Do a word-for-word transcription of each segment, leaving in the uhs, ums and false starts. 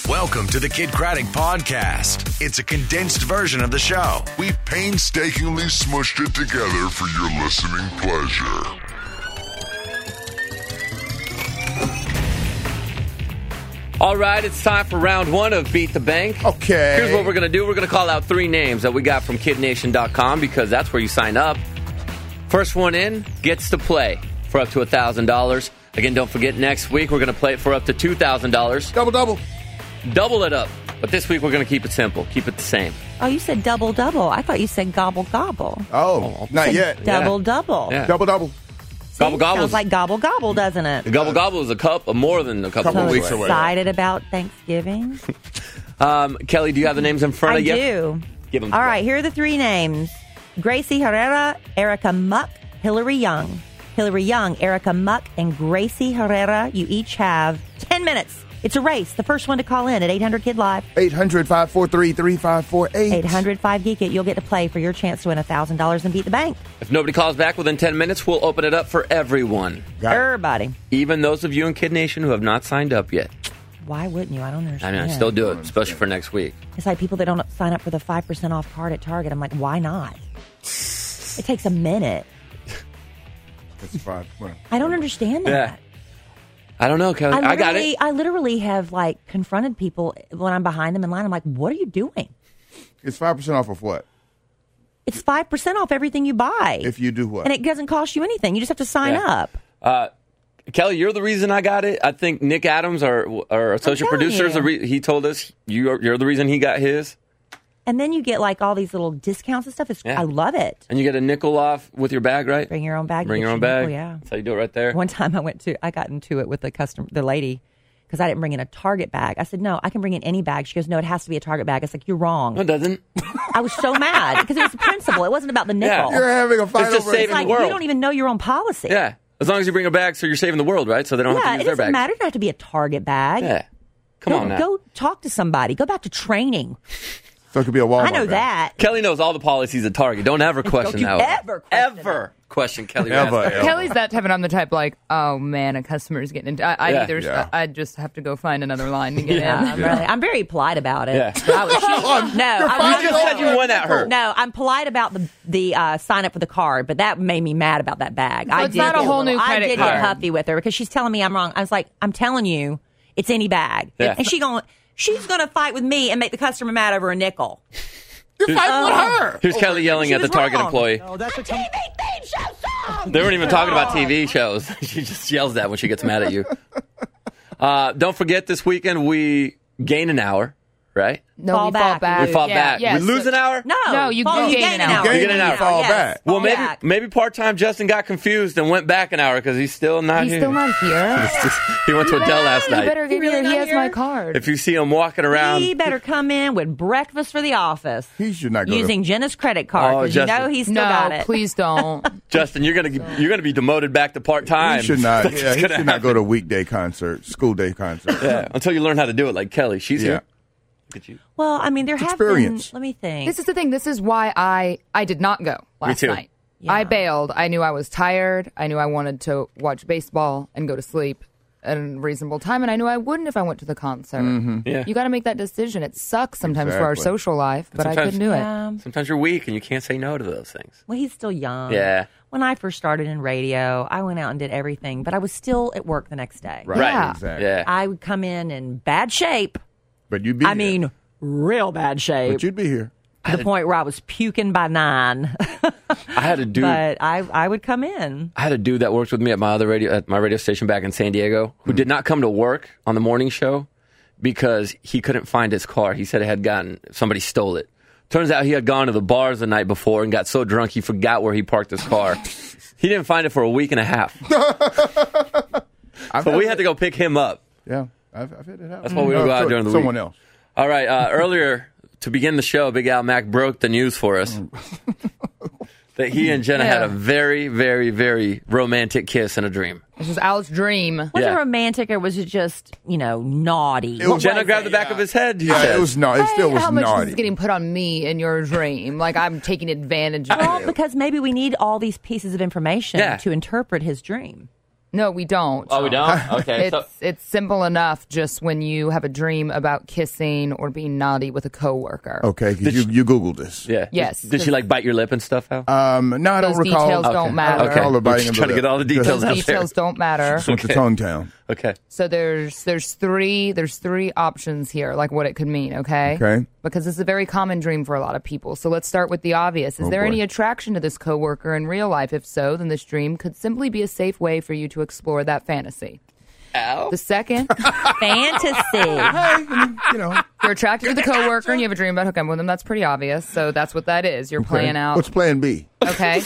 Welcome to the Kid Craddock Podcast. It's a condensed version of the show. We painstakingly smushed it together for your listening pleasure. All right, it's time for round one of Beat the Bank. Okay. Here's what we're going to do. We're going to call out three names that we got from Kid Nation dot com because that's where you sign up. First one in gets to play for up to one thousand dollars. Again, don't forget, next week we're going to play it for up to two thousand dollars. Double, double. Double it up. But this week we're going to keep it simple. Keep it the same. Oh, you said double, double. I thought you said gobble, gobble. Oh, not yet. Double, Yeah. double. Yeah. Double, double. See, Gobble, gobble. Sounds like gobble, gobble, doesn't it? The Gobble Gobble is a cup of more than a couple Couple of So weeks away. excited about Thanksgiving. Um, Kelly, do you have the names in front I of you? do. Give them. All right, here are the three names. Gracie Herrera, Erica Muck, Hillary Young. Hillary Young, Erica Muck, and Gracie Herrera. You each have ten minutes. It's a race. The first one to call in at eight hundred Kid Live. eight hundred, five four three, three five four eight. eight hundred five Geek It. You'll get to play for your chance to win one thousand dollars and beat the bank. If nobody calls back within ten minutes, we'll open it up for everyone. Got it. Everybody. Even those of you in Kid Nation who have not signed up yet. Why wouldn't you? I don't I understand. mean, I still do it, especially for next week. It's like people that don't sign up for the five percent off card at Target. I'm like, why not? It takes a minute. That's fine. Well, I don't understand that. Yeah. I don't know, Kelly. I, I, got literally- it. I literally have like confronted people when I'm behind them in line. I'm like, what are you doing? it's five percent off of what? It's five percent off everything you buy. If you do what? And it doesn't cost you anything. You just have to sign Yeah. up. Uh, Kelly, you're the reason I got it. I think Nick Adams, our, our associate telling producer, is the you. re- he told us you're, you're the reason he got his. And then you get like all these little discounts and stuff. It's, Yeah. I love it. And you get a nickel off with your bag, right? Bring your own bag. Bring get your own nickel, bag. yeah. That's how you do it right there. One time I went to, I got into it with the customer, the lady, because I didn't bring in a Target bag. I said, no, I can bring in any bag. She goes, no, it has to be a Target bag. I was like, you're wrong. No, it doesn't. I was so mad because it was the principle. It wasn't about the nickel. You're having a fight It's just over saving It's like the world. you don't even know your own policy. Yeah. As long as you bring a bag, so you're saving the world, right? So they don't have Yeah, to use it their doesn't bags. matter. It doesn't have to be a Target bag. Yeah. Come go, on now. Go talk to somebody. Go back to training. So it could be a Walmart I know bag. that. Kelly knows all the policies at Target. Don't ever question you that. ever question ever question Kelly. Ever, Rathbone. ever. Kelly's that type, and I'm the type like, oh man, a customer's getting into. I, I Yeah. either Yeah. I just have to go find another line to get Yeah, in. I'm, really, I'm very polite about it. Yeah. But I was, she, no, I You was, just said you went at her. no, I'm polite about the the uh, sign up for the card, but that made me mad about that bag. I it's did not a get whole little- new I credit did card. get huffy with her because she's telling me I'm wrong. I was like, I'm telling you, it's any bag, Yeah. and she going, she's going to fight with me and make the customer mad over a nickel. You're fighting with her. Here's Kelly yelling She at the was Target wrong. employee. Oh, that's a T V theme show song. They weren't even talking about T V shows. She just yells that when she gets mad at you. Uh, don't forget, this weekend we gain an hour, right? No, Fall we back. fall back. We fall yeah, back. Yeah, we lose so- an hour? No, No, you- fall- you gain an hour. You gain Gain and an you fall hour, back. yes. Well, Fall maybe back. maybe part-time Justin got confused and went back an hour because he's still not He's here. still not here. He went to Adele last You night. better get really here. He not has here? my card. If you see him walking around, He better come in with breakfast for the office He should not go using to... Jenna's credit card Oh, because you Justin. know he's still no, got it. please don't. Justin, you're gonna you're gonna be demoted back to part-time. He should not. That's Yeah, he gonna should not go happen. to weekday concert, school day concert. Yeah, until you learn how to do it, like Kelly. She's Yeah. here. Look at you. Well, I mean, there have experience. been. Let me think. This is the thing. This is why I I did not go last too. night. Yeah. I bailed. I knew I was tired. I knew I wanted to watch baseball and go to sleep at a reasonable time, and I knew I wouldn't if I went to the concert. Yeah. You got to make that decision. It sucks sometimes for our Exactly. social life, but I Sometimes- couldn't do it. Yeah. Sometimes you're weak and you can't say no to those things. Well, he's still young. Yeah. When I first started in radio, I went out and did everything, but I was still at work the next day. Right. Yeah. Exactly. Yeah. I would come in in bad shape. But you'd be I here. mean, real bad shape. But you'd be here. to the point where I was puking by nine. I had a dude. But I, I would come in. I had a dude that worked with me at my other radio at my radio station back in San Diego who did not come to work on the morning show because he couldn't find his car. He said it had gotten somebody stole it. Turns out he had gone to the bars the night before and got so drunk he forgot where he parked his car. He didn't find it for a week and a half. I've So we had had to go pick him up. Yeah, I've, I've had it happen. That's why we would Uh, go out so- during the someone week. else. All right. Uh, earlier, to begin the show, Big Al Mac broke the news for us that he and Jenna had Yeah. a very, very, very romantic kiss in a dream. This was Al's dream. Was Yeah. it romantic or was it just, you know, naughty? was- Jenna was grabbed it? the back of his head. He Yeah, said. it was no. It still Hey, was how much naughty. is getting put on me in your dream? Like I'm taking advantage of Well, you. because maybe we need all these pieces of information Yeah. to interpret his dream. No, we don't. Oh, we don't? Okay. It's so, it's simple enough just when you have a dream about kissing or being naughty with a coworker. Okay, 'cause you, you Googled this. yeah. Yes. Did, did she like bite your lip and stuff, Al? Um, no, I don't Those recall. details don't matter. I don't recall her We're biting just of the trying to lip. get all the details Those out details there. don't matter. Just went to Tongue Town. Okay. So there's there's three there's three options here, like what it could mean, okay? Okay. Because it's a very common dream for a lot of people. So let's start with the obvious. Is Oh, there boy. any attraction to this coworker in real life? If so, then this dream could simply be a safe way for you to explore that fantasy. Al? The second, Fantasy. You know, you're attracted to the coworker and you have a dream about hooking up with them. That's pretty obvious. So that's what that is. You're playing out. what's Plan B? Okay.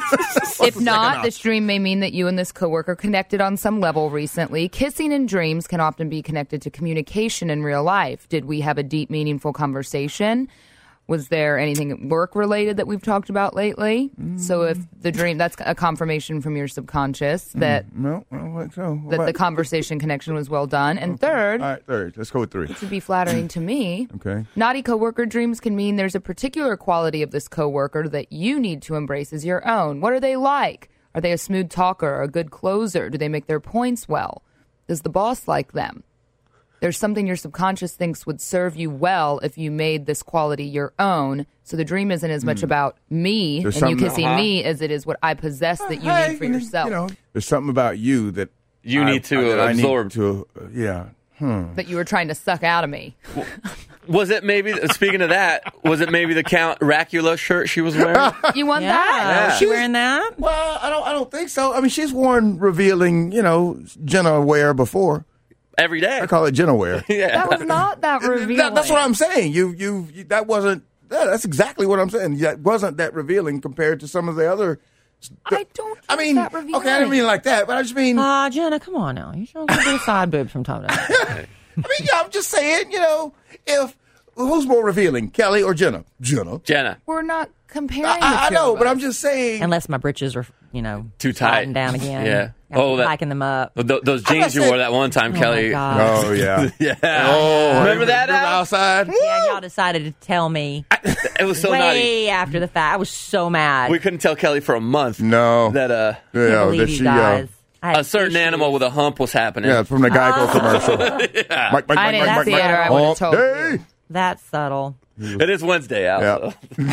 If not, this dream may mean that you and this coworker connected on some level recently. Kissing in dreams can often be connected to communication in real life. Did we have a deep, meaningful conversation? Was there anything work related that we've talked about lately? Mm. So if the dream, that's a confirmation from your subconscious that No, I don't think so. that What? the conversation connection was well done. And third, All right, third. Let's go with three. to be flattering to me, Okay. naughty coworker dreams can mean there's a particular quality of this coworker that you need to embrace as your own. What are they like? Are they a smooth talker, a good closer? Do they make their points well? Does the boss like them? There's something your subconscious thinks would serve you well if you made this quality your own. So the dream isn't as much about me There's and you something- kissing uh-huh. me as it is what I possess that you Hey, need for yourself. You know, there's something about you that You I- need to that I need absorb. to, uh, yeah. that you were trying to suck out of me. Was it maybe, speaking of that, was it maybe the Count Racula shirt she was wearing? You want Yeah. that? Was she wearing that? Well, I don't. I don't think so. I mean, she's worn revealing, you know, Jenna wear before. Every day. I call it Jenna wear. Yeah. That was not that revealing. That- that's what I'm saying. You, you, you that wasn't. Yeah, that's exactly what I'm saying. That wasn't that revealing compared to some of the other. I don't I think mean, that revealing. okay, I didn't mean it like that, but I just mean. Ah, Jenna, come on now. You should do side boobs from time to time. I mean, yeah, I'm just saying. You know, if who's more revealing, Kelly or Jenna? Jenna. Jenna. We're not comparing I, the I, I two know, of but us. I'm just saying. Unless my britches are, you know, Too tight. sliding down again. Yeah. I have Oh, to that- hiking them up. Th- those I'm not jeans you saying- wore that one time, Oh, Kelly. my God. Oh yeah. Yeah. Oh, Remember that, Remember Al? outside? Yeah, y'all decided to tell me It was so way naughty. after the fact. I was so mad. We couldn't tell Kelly for a month No. that uh, I can't Yeah, believe that you she. guys. Uh, I had a certain issues. animal with a hump was happening. yeah, from the Geico Oh. commercial. Mike, Mike, Mike, I didn't Mike, see Mike, it, or I Mike. would've told Hey. you. That's subtle. It is Wednesday, Al. Yeah.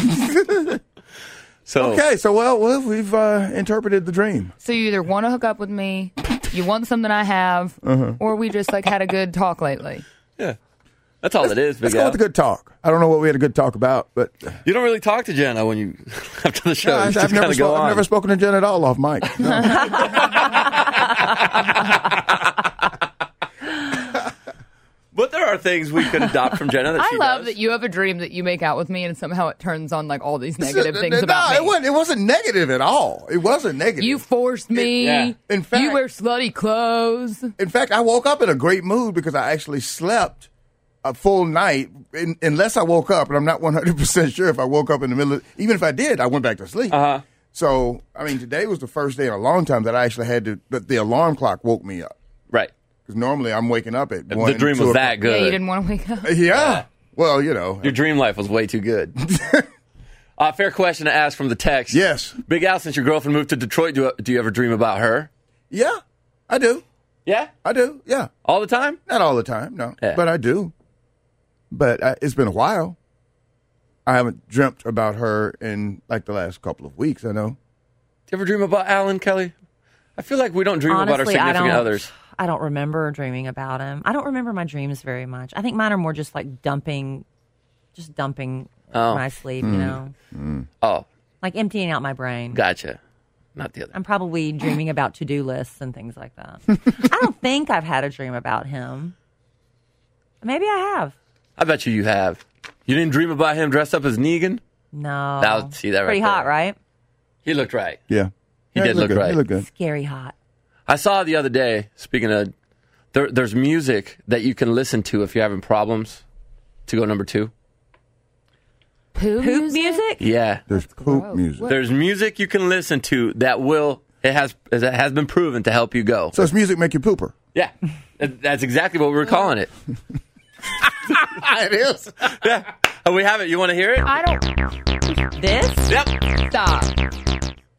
So, so Okay, so well, well we've uh, interpreted the dream. So you either want to hook up with me, you want something I have, Uh-huh. or we just like had a good talk lately. yeah, that's all it is, Big Let's go Al. with the good talk. I don't know what we had a good talk about, but You don't really talk to Jenna when you after the show. No, you I've, just I've never kind of go spoke, I've on. never spoken to Jen at all off mic. No. But there are things we could adopt from Jenna that I she love does. that you have a dream that you make out with me, and somehow it turns on like all these negative No, things about it me. wasn't, it wasn't negative at all. It wasn't negative. You forced me. Yeah. In fact- you wear slutty clothes. In fact, I woke up in a great mood because I actually slept a full night, in, unless I woke up, and I'm not one hundred percent sure if I woke up in the middle of, even if I did, I went back to sleep. Uh-huh. So, I mean, today was the first day in a long time that I actually had to, that the alarm clock woke me up. Right. Because normally I'm waking up at one. The dream two was o'clock. that good. Yeah, you didn't want to wake up. Yeah. Well, you know. Your dream life was way too good. uh, fair question to ask from the text. Yes. Big Al, since your girlfriend moved to Detroit, do, do you ever dream about her? Yeah, I do. Yeah? I do. Yeah. All the time? Not all the time, no. Yeah. But I do. But I, it's been a while. I haven't dreamt about her in like the last couple of weeks, I know. Do you ever dream about Alan Kelly? I feel like we don't dream about our Honestly, I significant don't. others. I don't remember dreaming about him. I don't remember my dreams very much. I think mine are more just like dumping, just dumping Oh. when I sleep. You know, Oh, like emptying out my brain. gotcha. Not the other. I'm probably dreaming about to-do lists and things like that. I don't think I've had a dream about him. Maybe I have. I bet you you have. You didn't dream about him dressed up as Negan? No. I'll see that right Pretty there. hot, right? He looked right. Yeah. He Yeah, did look look good. right. He looked good. Scary hot. I saw the other day, speaking of, there, there's music that you can listen to if you're having problems to go number two. Poo Poop music? Yeah. There's poop gross. music. What? There's music you can listen to that will, it has it has been proven to help you go. So does music make you pooper? Yeah. That- That's exactly what we were calling it. It is. Yeah. Oh, we have it. You want to hear it? I don't This? Yep. stop.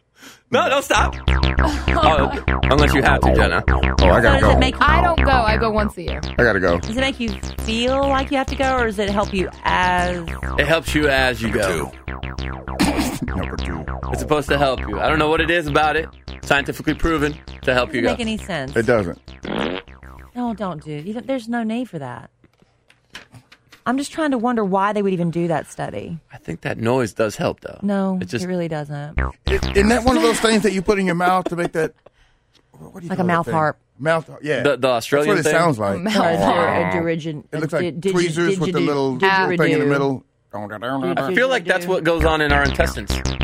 No, don't stop. Oh, okay. Unless you have to, Jenna. Oh, I So gotta does go. it make I don't go. I go once a year. I gotta go. does it make you feel like you have to go, or does it help you as? It helps you as you go. Number two. It's supposed to help you. I don't know what it is about it. Scientifically proven to help you Doesn't go. make any sense? It doesn't. No, don't do. You don't, there's no need for that. I'm just trying to wonder why they would even do that study. I think that noise does help, though. No, it just it really doesn't. Isn't that one of those things that you put in your mouth to make that? What do you Like call a that mouth thing? harp. Mouth, yeah. The- the Australian That's what it thing? sounds like. Mouth A dir- harp. a dirigen- It looks a like di- tweezers with the didgeridoo- little didgeridoo. thing in the middle. I feel like that's what goes on in our intestines.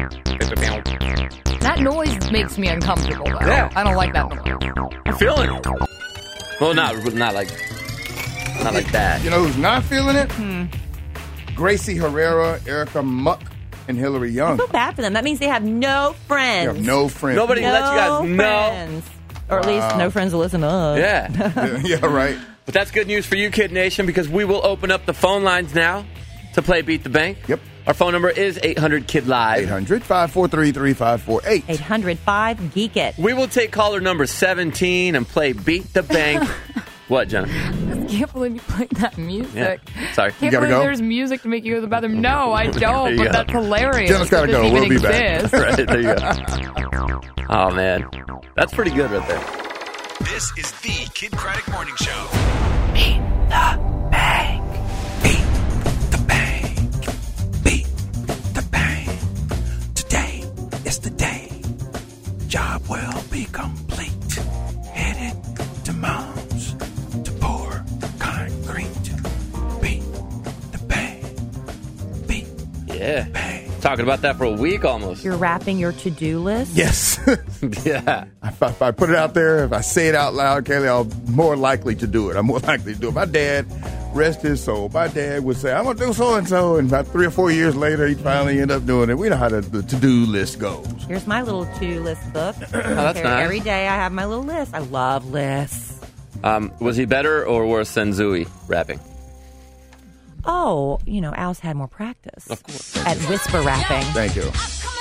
That noise makes me uncomfortable, though. Yeah. I don't like that noise. I'm feeling it. Well, not not like not like that. You know who's not feeling it? Hmm. Gracie Herrera, Erica Muck, and Hillary Young. I feel bad for them. That means they have no friends. You have no friends. Nobody no lets you guys know. friends. Or at least no friends to listen to us. Yeah. Yeah, yeah, right. But that's good news for you, Kid Nation, because we will open up the phone lines now to play Beat the Bank. Yep. Our phone number is eight hundred Kid Live. eight hundred, five four three, three five four eight. eight hundred five geek it. We will take caller number seventeen and play Beat the Bank. What, Jenna? I can't believe you played that music. Yeah. Sorry. Can't gotta believe go? there's music to make you go to the bathroom. No, I There don't, you but go. that's hilarious. Jenna's gotta that this go. even We'll be back. exists. Right, there you go. Oh, man. That's pretty good right there. This is the Kid Craddock Morning Show. Beat the bank. Beat the bank. Beat the bank. Today is the day. Job will be complete. Headed to mom's to pour concrete. Beat the bank. Beat Yeah. the bank. Talking about that for a week almost. You're wrapping your to-do list? Yes. Yeah. If I, if I put it out there, if I say it out loud, Kelly, I'm more likely to do it. I'm more likely to do it. My dad, rest his soul, my dad would say, I'm going to do so-and-so. And about three or four years later, he'd finally end up doing it. We know how the, the to-do list goes. Here's my little to list book. Oh, that's Every- nice. Every day I have my little list. I love lists. Um, was he better or worse than Zooey rapping? Oh, you know, Al's had more practice. Of course. At whisper rapping. Thank you.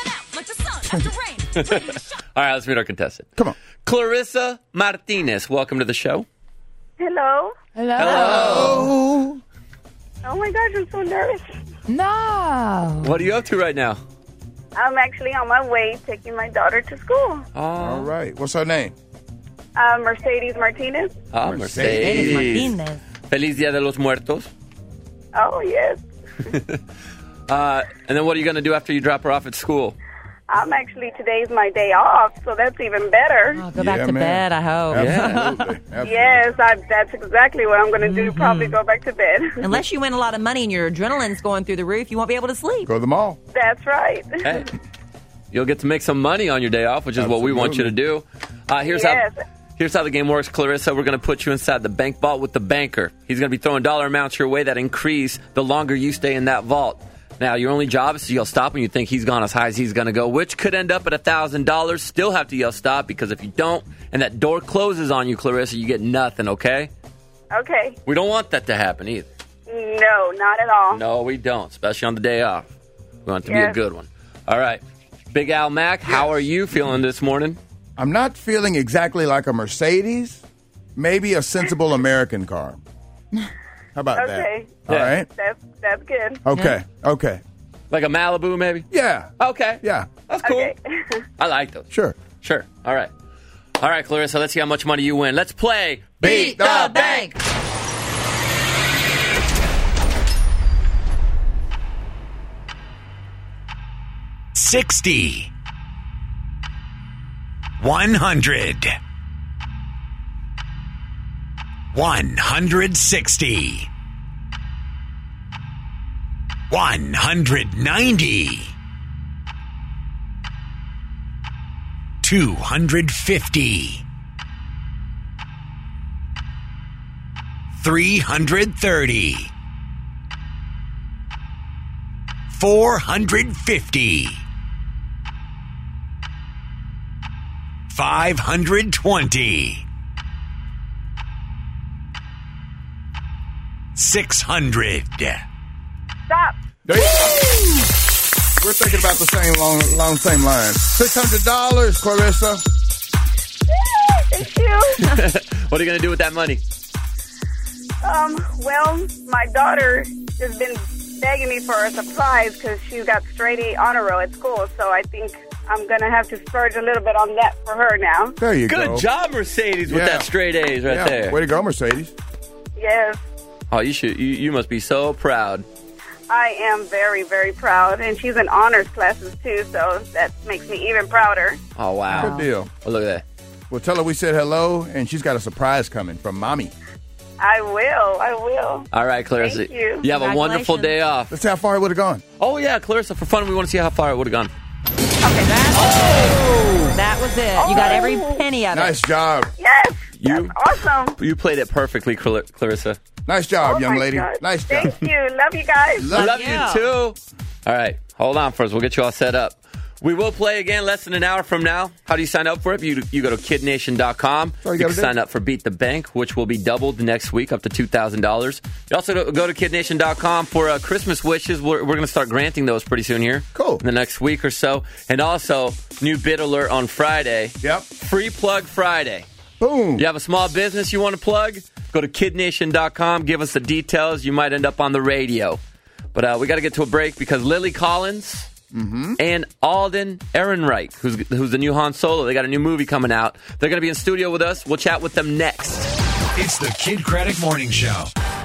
All right, let's meet our contestant. Come on. Clarissa Martinez, welcome to the show. Hello. Hello. Oh. Oh my gosh, I'm so nervous. No. What are you up to right now? I'm actually on my way taking my daughter to school. All right. What's her name? Uh, Mercedes Martinez. Ah, Mercedes. Mercedes. Martinez. Feliz Dia de los Muertos. Oh, yes. Uh, and then what are you going to do after you drop her off at school? I'm actually, today's my day off, so that's even better. Oh, go back Yeah, to man. bed, I hope. Absolutely. Absolutely. Yes, I, that's exactly what I'm going to do, Mm-hmm. probably go back to bed. Unless you win a lot of money and your adrenaline's going through the roof, you won't be able to sleep. Go to the mall. That's right. Hey, you'll get to make some money on your day off, which is what we want you to do. Uh, here's Yes. how here's how the game works, Clarissa. We're going to put you inside the bank vault with the banker. He's going to be throwing dollar amounts your way that increase the longer you stay in that vault. Now, your only job is to yell stop when you think he's gone as high as he's going to go, which could end up at one thousand dollars. Still have to yell stop, because if you don't and that door closes on you, Clarissa, you get nothing, okay? Okay. We don't want that to happen either. No, not at all. No, we don't, especially on the day off. We want it to be a Yes. good one. All right. Big Al Mac, how are you feeling this morning? I'm not feeling exactly like a Mercedes. Maybe a sensible American car. How about Okay. that? All Yeah. right. That's that's good. Okay. Okay. Like a Malibu, maybe? Yeah. Okay. Yeah. That's cool. Okay. I like those. Sure. Sure. All right. All right, Clarissa, let's see how much money you win. Let's play Beat the Bank. sixty. one hundred. one hundred sixty. one hundred ninety. two hundred fifty. three hundred thirty. four hundred fifty. five hundred twenty. six hundred. Stop. We're thinking about the same long, long same line. Six hundred dollars, Clarissa. Thank you. What are you going to do with that money? Um, well, my daughter has been begging me for a surprise because she's got straight A honor roll at school, so I think I'm going to have to splurge a little bit on that for her now. There you Good go. job, Mercedes, with Yeah. that straight A's right Yeah. there. Way to go, Mercedes. Yes, Oh, you should. You, you must be so proud. I am very, very proud, and she's in honors classes too, so that makes me even prouder. Oh, wow. Good deal. Oh, look at that. Well, tell her we said hello, and she's got a surprise coming from Mommy. I will, I will. All right, Clarissa. Thank you. You have a wonderful day off. Let's see how far it would have gone. Oh, yeah, Clarissa, for fun, we want to see how far it would have gone. Okay, that, that was it. You got every penny of it. Nice job. Yes, You, that's awesome. you played it perfectly, Clar- Clarissa. Nice job, Oh, young my lady. God. Nice job. Thank you. Love you guys. I love you. you, too. All right, hold on first. We'll get you all set up. We will play again less than an hour from now. How do you sign up for it? You, you go to kid nation dot com. all you You gotta can do. sign up for Beat the Bank, which will be doubled next week up to two thousand dollars. You also go to kid nation dot com for uh, Christmas wishes. We're, we're going to start granting those pretty soon here. Cool. In the next week or so. And also, new bid alert on Friday. Yep. Free Plug Friday. Boom. You have a small business you want to plug? Go to kid nation dot com. Give us the details. You might end up on the radio. But uh, we got to get to a break because Lily Collins and Alden Ehrenreich, who's, who's the new Han Solo, they got a new movie coming out. They're going to be in studio with us. We'll chat with them next. It's the Kid Craddock Morning Show.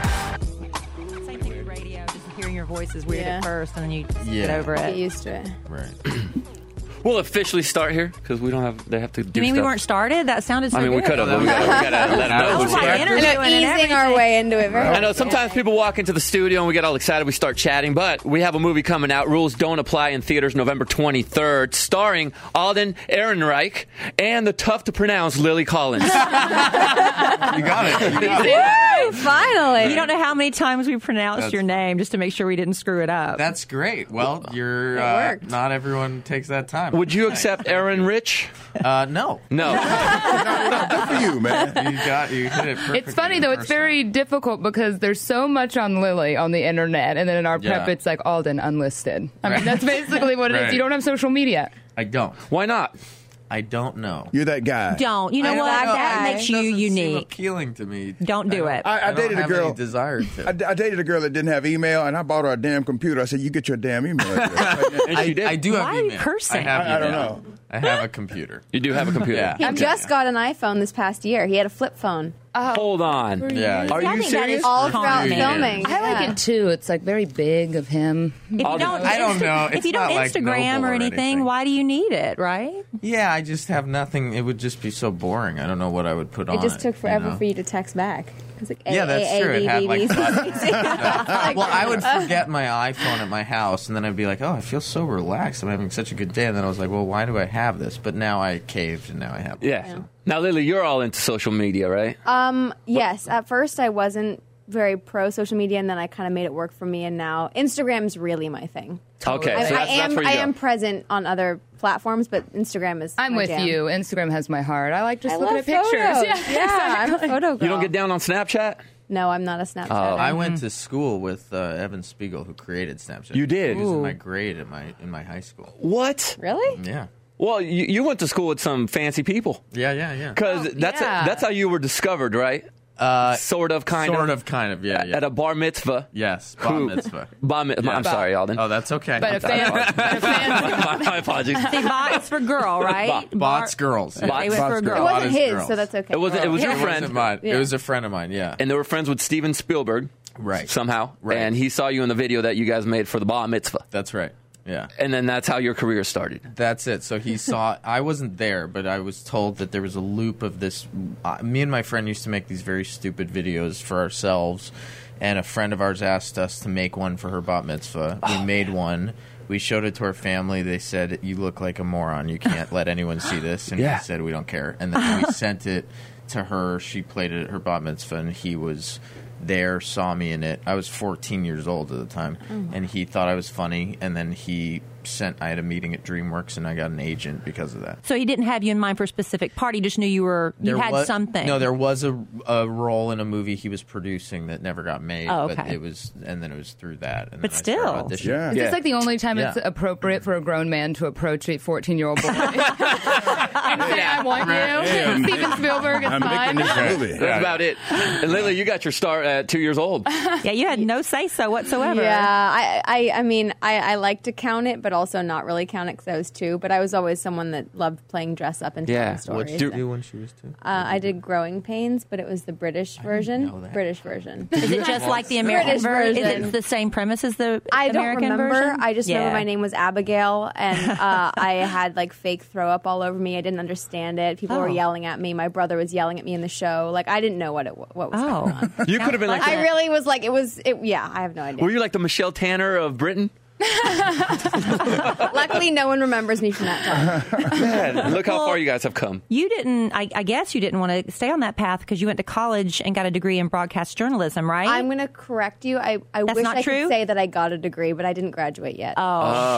Same thing with radio. Just hearing your voice is weird Yeah. at first, and then you get Yeah. over Get it. used to it. Right. We'll officially start here because we don't have. They have to do You mean we stuff. weren't started? That sounded so I mean, we good. could have, but we got to let them know That was who's like here. interviewing I know, and easing our everything. way into it. Very I know sometimes people walk into the studio and we get all excited, we start chatting, but we have a movie coming out. Rules don't apply in theaters November twenty-third, starring Alden Ehrenreich and the tough to pronounce Lily Collins. You got it. You got it. Woo, finally. You don't know how many times we pronounced That's- your name just to make sure we didn't screw it up. That's great. Well, you're It uh, worked. not everyone takes that time. Would you accept Aaron Rich? Uh, no. No. Good for you, man. You got you hit it perfectly. It's funny the though; it's first very time. difficult because there's so much on Lily on the internet, and then in our prep, Yeah. it's like Alden unlisted. I mean, Right. that's basically what it is. Right. You don't have social media. I don't. Why not? I don't know. You're that guy. Don't. You know I what? don't know. That It makes you Doesn't seem unique. appealing to me. Don't do it. I, I, I, don't dated a have girl. any desire to. I, I dated a girl that didn't have email, and I bought her a damn computer. I said, "You get your damn email address." And I, she did. I do have Why are you email. cursing? I have I- I don't email. know. I have a computer. You do have a computer. Yeah. He Okay. just got an iPhone this past year. He had a flip phone. Hold on. Yeah. Are I you think that serious? is All throughout Yeah. filming. I like Yeah. it too. It's like very big of him. If you Alden- don't, I don't Insta- know. If It's you don't not, like, Instagram noble or or anything, anything. why do you need it? Right? Yeah, I just have nothing. It would just be so boring. I don't know what I would put on It just took forever you know? for you to text back. It's like Yeah, A, that's A, true. A, It B, had B, like B, buttons. C. Well, I would forget my iPhone at my house, and then I'd be like, "Oh, I feel so relaxed. I'm having such a good day." And then I was like, "Well, why do I have this?" But now I caved, and now I have. it. Yeah. Now, Lily, you're all into social media, right? Um, yes. At first, I wasn't very pro social media, and then I kind of made it work for me. And now Instagram's really my thing. Okay, I, so I that's, am. that's where you I go. am present on other platforms, but Instagram is. I'm my with jam. you. Instagram has my heart. I like just I looking love at pictures. photos. Yeah, I'm a photo girl. You don't get down on Snapchat? No, I'm not a Snapchat. Oh. I went to school with uh, Evan Spiegel, who created Snapchat. You did? He was in Ooh. my grade at my in my high school. What? Really? Yeah. Well, you, you went to school with some fancy people. Yeah, yeah, yeah. Because Oh, that's, yeah. that's how you were discovered, right? Uh, Sort of, kind sort of. of, kind of, yeah, yeah. At a bar mitzvah. yes, bar Who- mitzvah. Bar mi- Yeah. I'm sorry, Alden. Oh, that's okay. But a fan, but a fan my, my apologies. See, bot is for girl, right? Bots girls. Yeah. Bots. It was for a Bots girl. It Bot wasn't is his, girls. so that's okay. It wasn't- it was your It friend. wasn't mine. Yeah. It was a friend of mine. Yeah. And they were friends with Steven Spielberg. Right. Somehow. Right. And he saw you in the video that you guys made for the bar mitzvah. That's right. Yeah. And then that's how your career started. That's it. So he saw. I wasn't there, but I was told that there was a loop of this. Uh, me and my friend used to make these very stupid videos for ourselves, and a friend of ours asked us to make one for her bat mitzvah. We Oh, made one. We showed it to our family. They said, "You look like a moron. You can't let anyone see this." And Yeah. we said, "We don't care." And then we sent it to her. She played it at her bat mitzvah, and he was there, saw me in it. I was fourteen years old at the time, and he thought I was funny. And then he sent. I had a meeting at DreamWorks, and I got an agent because of that. So he didn't have you in mind for a specific part. He just knew you were you There had was- something. No, there was a, a role in a movie he was producing that never got made. Oh, But okay. it was, and then it was through that. And But then I started still. auditioning. Yeah. Is this like the only time it's Yeah. appropriate for a grown man to approach a fourteen-year-old boy and say, I want you? Yeah, I'm- Steven Spielberg is I'm fine. making this movie. That's about it. And Lily, you got your start at two years old. Yeah, you had no say so whatsoever. Yeah, I, I, I mean, I, I like to count it, but also not really count it because I was two. But I was always someone that loved playing dress up and telling Yeah. What stories. did you do when she was two? Uh, I did Growing Pains, but it was the British version. know that. British version. Is it just like the American British version? Is version. it the same premise as the I don't American remember. version? I just Yeah. remember my name was Abigail, and uh, I had like fake throw up all over me. I didn't understand it. People Oh. were yelling at me. My brother was yelling at me in the show. Like I didn't know what it what was going Oh. on. You could have been like, I the- really was like it was. It, yeah, I have no idea. were you like the Michelle Tanner of Britain? Luckily, no one remembers me from that time. Man, look how Well, far you guys have come. You didn't, I, I guess you didn't want to stay on that path because you went to college and got a degree in broadcast journalism, right? I'm going to correct you. I, I That's wish not I true? could say that I got a degree, but I didn't graduate yet. oh.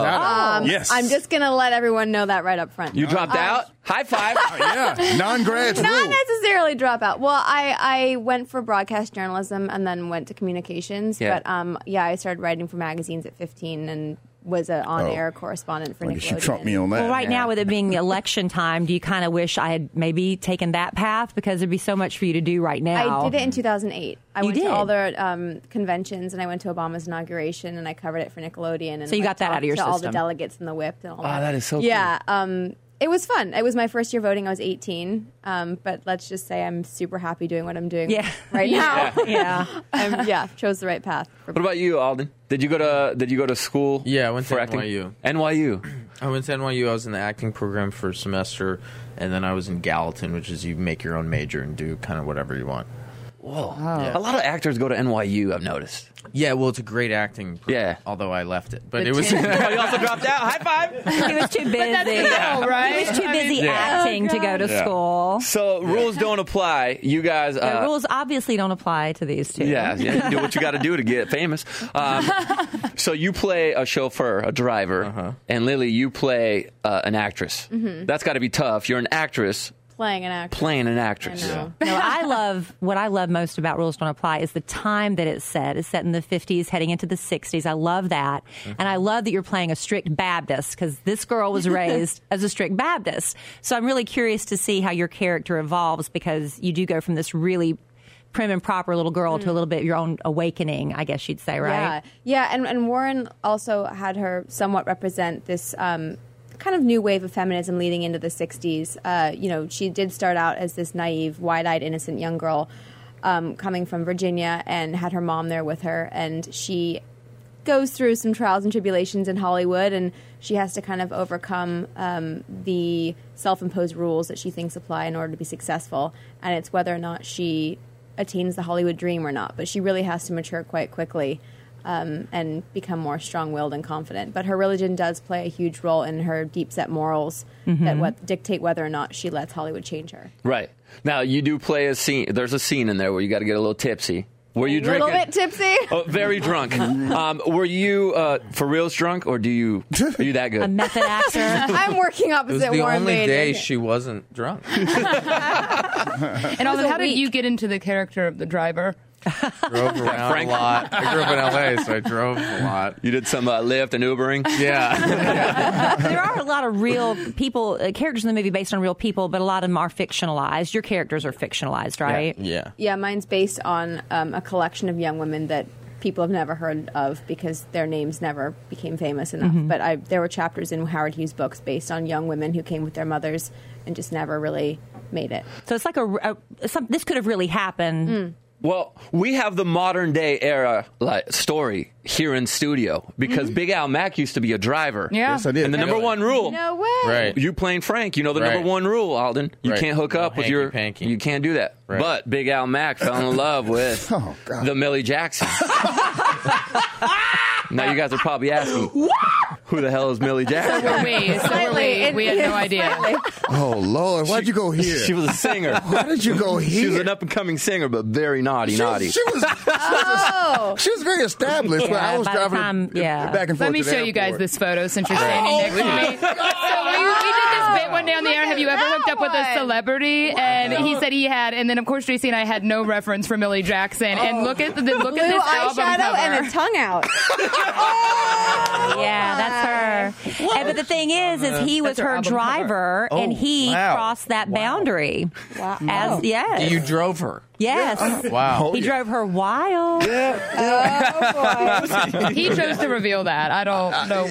Um, Yes. I'm just going to let everyone know that right up front. You dropped out? High five. Yeah, non-grads Not rule. necessarily drop out. Well, I, I went for broadcast journalism and then went to communications. Yeah. But um, yeah, I started writing for magazines at fifteen and was an on-air correspondent for I guess you Nickelodeon. trumped me on that. Well, right now, with it being election time, do you kind of wish I had maybe taken that path? Because there'd be so much for you to do right now. I did it in two thousand eight. I You went did? to all the um, conventions and I went to Obama's inauguration and I covered it for Nickelodeon. And So you like, got that out of talked your to all the system. delegates and the whip and all Oh, that. that is so cool. Yeah. Um, it was fun. It was my first year voting. I was eighteen. Um, but let's just say I'm super happy doing what I'm doing Yeah. right now. Yeah. I'm, yeah, chose the right path. For What about you, Alden? Did you go to Did you go to school? Yeah, I went to for acting? N Y U. N Y U. I went to N Y U. I was in the acting program for a semester, and then I was in Gallatin, which is you make your own major and do kind of whatever you want. Whoa. Yeah. A lot of actors go to N Y U, I've noticed. Yeah, well, it's a great acting. Pro- Yeah. Although I left it, but The it was. Oh, you also dropped out. High five. He was too busy. still, right? He was too I busy mean- Yeah. acting to go to Yeah. school. So rules don't apply. You guys. The Uh, rules obviously don't apply to these two. Yeah, yeah, you do what you got to do to get famous. Um, so you play a chauffeur, a driver, Uh-huh. and Lily, you play uh, an actress. Mm-hmm. That's got to be tough. You're an actress playing an actor. playing an I actress. know. No, I love what I love most about Rules Don't Apply is the time that it's set. It's set in the fifties, heading into the sixties. I love that, and I love that you're playing a strict Baptist because this girl was raised as a strict Baptist. So I'm really curious to see how your character evolves because you do go from this really prim and proper little girl to a little bit your own awakening, I guess you'd say, right? Yeah, yeah, and, and Warren also had her somewhat represent this um, kind of new wave of feminism leading into the sixties. Uh, you know, she did start out as this naive, wide-eyed, innocent young girl um, coming from Virginia and had her mom there with her, and she goes through some trials and tribulations in Hollywood, and she has to kind of overcome um, the self-imposed rules that she thinks apply in order to be successful, and it's whether or not she attains the Hollywood dream or not. But she really has to mature quite quickly um, and become more strong-willed and confident. But her religion does play a huge role in her deep-set morals that what dictate whether or not she lets Hollywood change her. Right. Now you do play a scene. There's a scene in there where you got to get a little tipsy. Were you A little drinking? bit tipsy. Oh, very drunk. Um, were you uh, for reals drunk, or do you are you that A good? method actor. I'm working It was opposite the Warren only Beatty. day she wasn't drunk. And Alden, a how did week. you get into the character of the driver? Drove around Frank? a lot. I grew up in L A, so I drove a lot. You did some uh, Lyft and Ubering. Yeah. There are a lot of real people, uh, characters in the movie based on real people, but a lot of them are fictionalized. Your characters are fictionalized, right? Yeah. Yeah, mine's based on um, a collection of young women that people have never heard of because their names never became famous enough. But I, there were chapters in Howard Hughes books based on young women who came with their mothers and just never really made it. So it's like a, a some, this could have really happened. Well, we have the modern day era like story here in studio because Big Al Mack used to be a driver. Yeah. Yes, I did. And the number one rule. No way. Right. You playing Frank, you know the Right. number one rule, Alden. You Right. can't hook No up with your. hanky-panky. You can't do that. Right. But Big Al Mack fell in love with Oh, God. the Millie Jackson. Now you guys are probably asking, who the hell is Millie Jackson? Were we? So were Slightly. we. We had no idea. Oh, Lord. Why'd you go here? She was a singer. Why did you go here? She was an up-and-coming singer, but very naughty, She naughty. was, she was, she Oh. was, she was very established. but Yeah, I was by the driving time- yeah. back and forth. Let me to the show you guys airport. this photo since you're standing next to me. So we, we did this bit one day on the air. Have you ever hooked up with a celebrity? And he said he had. And then of course Tracy and I had no reference for Millie Jackson. And look at the look Blue at this album eyeshadow cover. and a tongue out. Yeah, that's her. And, but the thing is, is he was That's her her album driver, cover. and Oh, he wow. crossed that boundary. Wow. As yes, You drove her. yes. Wow. He drove her wild. Oh, boy. He chose to reveal that. I don't know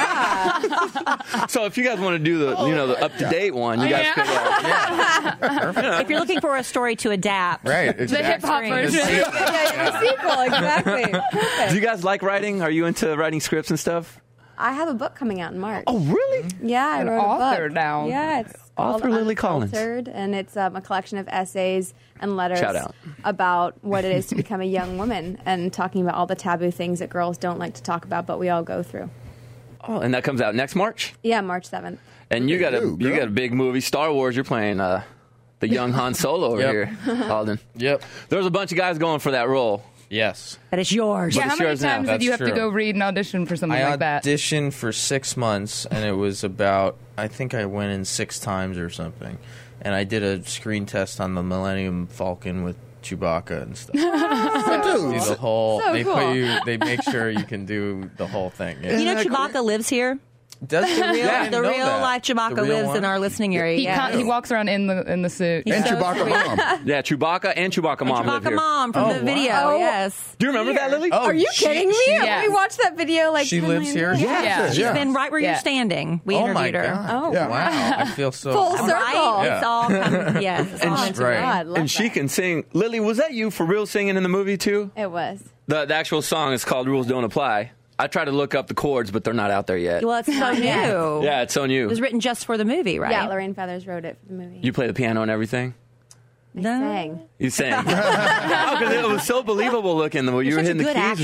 why. So if you guys want to do the, you know, the up-to-date one, you guys Yeah. could. Uh, If you're looking for a story to adapt, Right. The hip hop version. yeah, yeah, the sequel, exactly. do you guys like writing? Are you into writing scripts and stuff? I have a book coming out in March. Oh, really? Yeah, I An wrote a author book. now. Yeah, it's Author called Lily Collins. Unfiltered, and it's um, a collection of essays and letters Shout out. about what it is to become a young woman and talking about all the taboo things that girls don't like to talk about, but we all go through. Oh, and that comes out next March. Yeah, March seventh. And you got a you, you girl. got a big movie, Star Wars. You're playing uh, the young Han Solo over Yep. here, Alden. Yep. There's a bunch of guys going for that role. Yes. but it's yours. Yeah, But how it's many yours now. times did you have That's to true. go read and audition for something I like that? auditioned for six months, and it was about, I think I went in six times or something. And I did a screen test on the Millennium Falcon with Chewbacca and stuff. Dude, Do the whole, So they cool. put you, they make sure you can do the whole thing. Yeah. You know, Chewbacca lives here. Does the Real, yeah, I the didn't know real that. life Chewbacca The real lives one? in our listening area. He, yeah. can't, he walks around in the in the suit. and so Chewbacca sweet. mom. Yeah, Chewbacca and Chewbacca mom live Chewbacca here. mom from Oh, the wow. video. Oh. Yes. Do you remember that, Lily? Oh, Are you she- kidding me? she- Yeah. We watched that video like She ten lives million here? times. Yeah. She's Yeah. been right where Yeah. you're standing. We Oh my interviewed her. God. Oh, Yeah. Wow. I feel so. Full circle. Right? Yeah. It's all coming. Yes. It's all meant to be. right. God, love And she that. can sing. Lily, was that you for real singing in the movie too? It was. The, the actual song is called "Rules Don't Apply." I tried to look up the chords, but they're not out there yet. Well, it's so new. Yeah, it's on It you. was written just for the movie, right? Yeah, Lorraine Feathers wrote it for the movie. You play the piano and everything. I No. sang. You sang. Oh, 'cause it was so believable looking the way you were such a hitting the good keys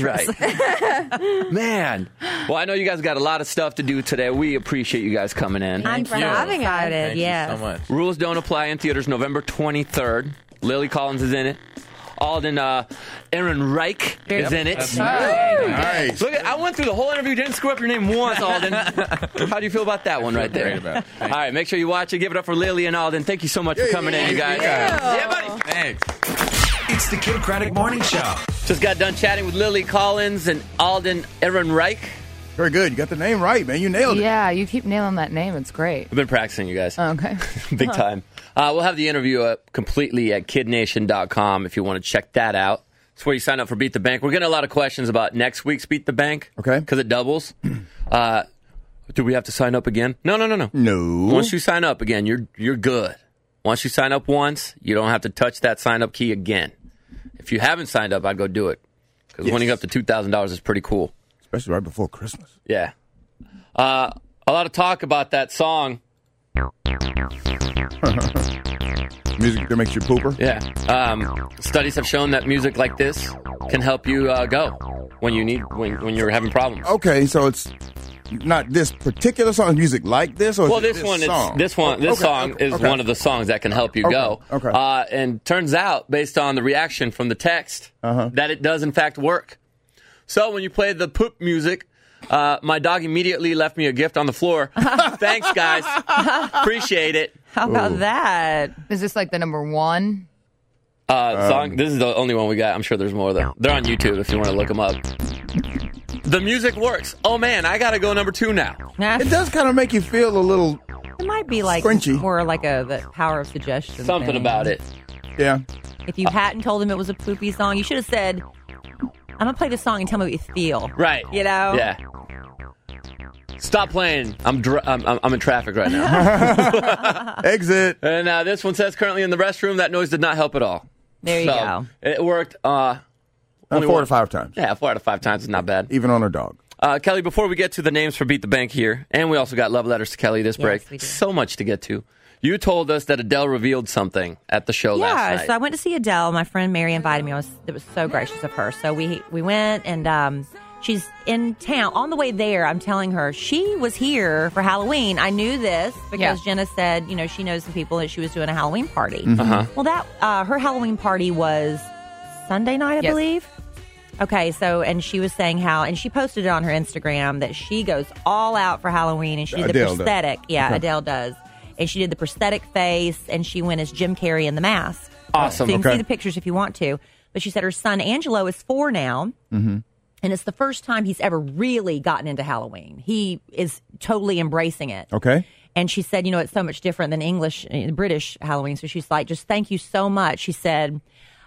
right. Man. Well, I know you guys got a lot of stuff to do today. We appreciate you guys coming in. I'm for so having us. excited. Thank yes. you so much. Rules Don't Apply in theaters November twenty-third. Lily Collins is in it. Alden uh, Aaron Reich is in it. Nice. Look, at, I went through the whole interview, didn't screw up your name once, Alden. How do you feel about that one right there? Great about it. All right, make sure you watch it. Give it up for Lily and Alden. Thank you so much for coming in, you guys. Yeah, buddy. Thanks. It's the Kid Craddock Morning Show. Just got done chatting with Lily Collins and Alden Aaron Reich. Very good. You got the name right, man. You nailed it. Yeah, you keep nailing that name. It's great. I've been practicing, you guys. Okay. Big time. Uh, we'll have the interview up completely at kid nation dot com if you want to check that out. It's where you sign up for Beat the Bank. We're getting a lot of questions about next week's Beat the Bank. Okay. Because it doubles. Uh, do we have to sign up again? No, no, no, no. No. Once you sign up again, you're you're good. Once you sign up once, you don't have to touch that sign up key again. If you haven't signed up, I'd go do it. Because Yes. winning up to two thousand dollars is pretty cool. Especially right before Christmas. Yeah. Uh, a lot of talk about that song. Music that makes you pooper. Yeah. Um, studies have shown that music like this can help you uh, go when you need when when you're having problems. Okay, so it's not this particular song, music like this, or is Well, it this, one, song? it's, this one, this Okay, song okay, is okay. one of the songs that can help you Okay, go. okay. Uh, and turns out, based on the reaction from the text, Uh-huh. that it does in fact work. So when you play the poop music, uh, my dog immediately left me a gift on the floor. Thanks, guys. Appreciate it. How about that? Is this like the number one? Uh, song. This is the only one we got. I'm sure there's more though. They're on YouTube if you want to look them up. The music works. Oh man, I gotta go number two now. It does kind of make you feel a little, It might be like Squinchy. more like a the power of suggestion. Something thing. about it. yeah. If you hadn't told him it was a poopy song, you should have said, "I'm gonna play this song and tell me what you feel." Right. You know? Yeah. Stop playing. I'm dr- I'm, I'm I'm in traffic right now. Exit. And uh, this one says currently in the restroom. That noise did not help at all. There you So, go. It worked. Uh, Uh, only four one- to five times, Yeah, four out of five times is not bad. even on her dog. Uh, Kelly, before we get to the names for Beat the Bank here, and we also got love letters to Kelly this Yes, break. we do. So much to get to. You told us that Adele revealed something at the show last Yeah, night. so I went to see Adele. My friend Mary invited me. I was, it was so gracious of her. So we we went, and um, She's in town. On the way there, I'm telling her she was here for Halloween. I knew this because Yeah. Jenna said, you know, she knows some people that she was doing a Halloween party. Uh-huh. Well, that uh, her Halloween party was Sunday night, I Yes. believe. Okay, so, and she was saying how, and she posted it on her Instagram that she goes all out for Halloween, and she did the Adele does. prosthetic. Yeah, Okay. Adele does. And she did the prosthetic face, and she went as Jim Carrey in The Mask. Awesome. So you can Okay. see the pictures if you want to. But she said her son, Angelo, is four now. Mm-hmm. And it's the first time he's ever really gotten into Halloween. He is totally embracing it. Okay. And she said, you know, it's so much different than English, uh, British Halloween. So she's like, just thank you so much. She said,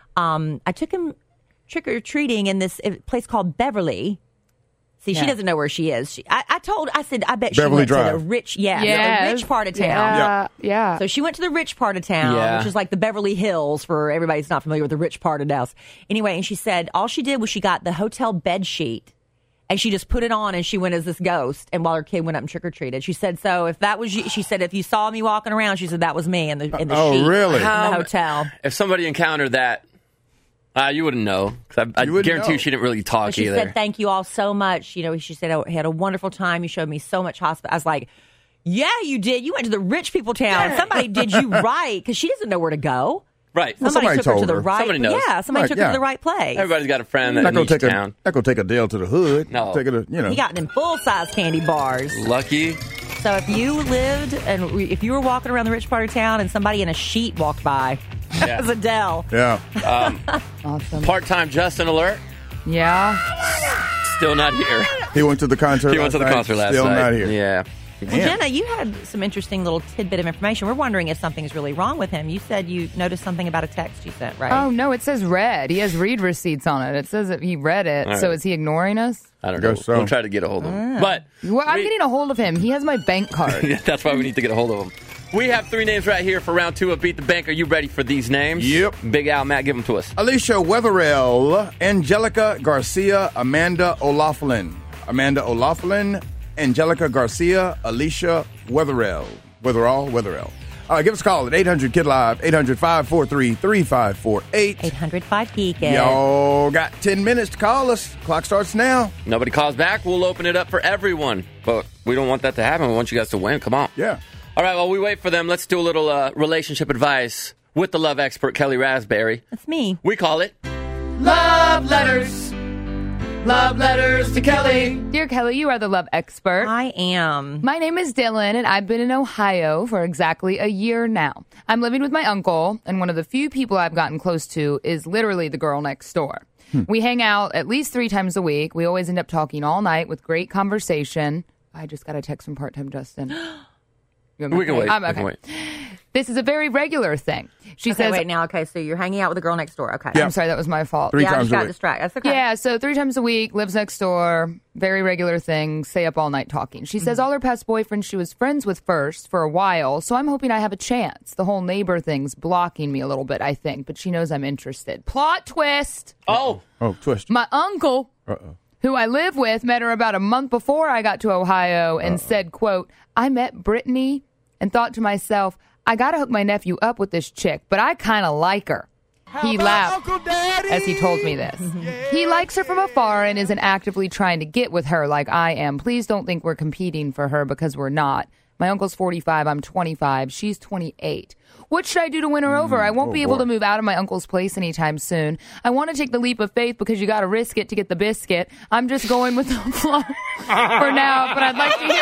um, I took him trick-or-treating in this uh, place called Beverly. See, she Yeah. doesn't know where she is. She, I, I told, I said, I bet Beverly she went Drive. to the rich, yeah, Yes. the rich part of town. Yeah, yeah. So she went to the rich part of town, Yeah. which is like the Beverly Hills for everybody who's not familiar with the rich part of Dallas. Anyway, and she said all she did was she got the hotel bed sheet and she just put it on and she went as this ghost. And while her kid went up and trick or treated, she said, "So if that was you," she said, "if you saw me walking around," she said, "that was me in the in the Oh, sheet really? in the How- hotel." If somebody encountered that, uh, you wouldn't know. 'Cause I, I You wouldn't guarantee know. you she didn't really talk But she either. said, "Thank you all so much." You know, she said, "I had a wonderful time. You showed me so much hospital." I was like, "Yeah, you did. You went to the rich people town. Somebody did you right because she doesn't know where to go. right. Well, Somebody, somebody took her to told the her. right. Somebody knows. Yeah, somebody Right, took her yeah. to the right place. Everybody's got a friend Not that in gonna each take town. a not gonna take Adele to the hood. No. Take her to you know. He got them full size candy bars. Lucky. So if you lived and we- if you were walking around the rich part of town and somebody in a sheet walked by, that Yeah. was Adele. Yeah. Awesome. Part-time Justin alert. Yeah. Still not here. He went to the concert. He went to the last night, concert last Still night. not here. Yeah. Well, Jenna, you had some interesting little tidbit of information. We're wondering if something is really wrong with him. You said you noticed something about a text you sent, right? Oh, no, it says read. He has read receipts on it. It says that he read it. All So right. is he ignoring us? I don't know. Guess so. We'll try to get a hold of him. But Well, I'm we- getting a hold of him. He has my bank card. Yeah, that's why we need to get a hold of him. We have three names right here for round two of Beat the Bank. Are you ready for these names? Yep. Big Al, Matt, give them to us. Alicia Wetherell, Angelica Garcia, Amanda O'Laughlin. Amanda O'Laughlin, Angelica Garcia, Alicia Wetherell. Wetherall, Wetherell. Uh, give us a call at eight hundred Kid Live, eight hundred, five four three, three five four eight. eight hundred five Geek It. Y'all got ten minutes to call us. Clock starts now. Nobody calls back. We'll open it up for everyone. But we don't want that to happen. We want you guys to win. Come on. Yeah. All right, while we wait for them, let's do a little uh, relationship advice with the love expert, Kelly Raspberry. That's me. We call it Love letters. Love letters to Kelly. Dear Kelly, you are the love expert. I am. My name is Dylan, and I've been in Ohio for exactly a year now. I'm living with my uncle, and one of the few people I've gotten close to is literally the girl next door. We hang out at least three times a week. We always end up talking all night with great conversation. I just got a text from part-time Justin. You want me We can to- wait. I'm We okay. can wait. This is a very regular thing. She Okay, says, wait now. Okay, so you're hanging out with the girl next door. Okay. Yeah. I'm sorry, that was my fault. Three yeah, I times just a got week. distracted. That's okay. Yeah, so three times a week, lives next door, very regular thing, stay up all night talking. She says all her past boyfriends she was friends with first for a while, so I'm hoping I have a chance. The whole neighbor thing's blocking me a little bit, I think, but she knows I'm interested. Plot twist! Oh, Oh, twist. My uncle, Uh-oh. who I live with, met her about a month before I got to Ohio and said, quote, I met Brittany and thought to myself, I gotta hook my nephew up with this chick, but I kind of like her. He laughed as he told me this. He likes her from afar and isn't actively trying to get with her like I am. Please don't think we're competing for her because we're not. My uncle's forty-five, I'm twenty-five, she's twenty-eight. What should I do to win her over? I won't oh be able boy. to move out of my uncle's place anytime soon. I want to take the leap of faith because you got to risk it to get the biscuit. I'm just going with the flow for now, but I'd like to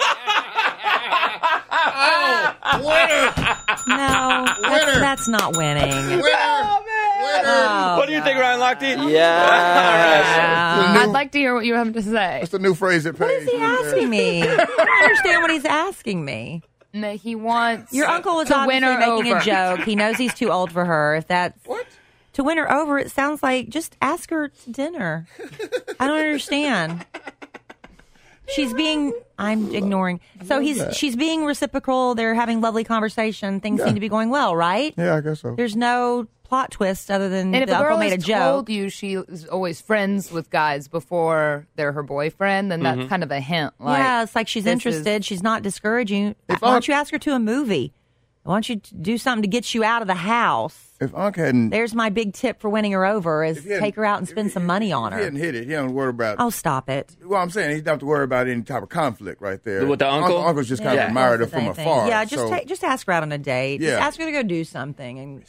hear... No, that's, that's not winning. Oh, what do you think, Ryan Lochte? Yeah. yeah. I'd like to hear what you have to say. That's the new phrase that What is he asking me? I don't understand what he's asking me. No, he wants Your uncle was to obviously win her making over. a joke. He knows he's too old for her. If that's what to win her over, it sounds like just ask her to dinner. I don't understand. She's being. I'm ignoring. So he's. She's being reciprocal. They're having lovely conversation. Things seem to be going well, right? Yeah, I guess so. There's no plot twist other than And if the a uncle girl made a has joke. told you she is always friends with guys before they're her boyfriend, then that's kind of a hint. Like, yeah, it's like she's this interested. is- She's not discouraging. If Why I- don't you ask her to a movie? Why don't you t- do something to get you out of the house? If Unc hadn't, There's my big tip for winning her over is If he hadn't- take her out and spend some money on if he her. hadn't hit it, he don't worry about. Oh, stop it. Well, I'm saying he don't have to worry about any type of conflict right there. With the uncle? Uncle Uncle's just kind Yeah, of admired her that's the from same afar. thing. Yeah, just so, take, just ask her out on a date. Yeah. Just ask her to go do something, and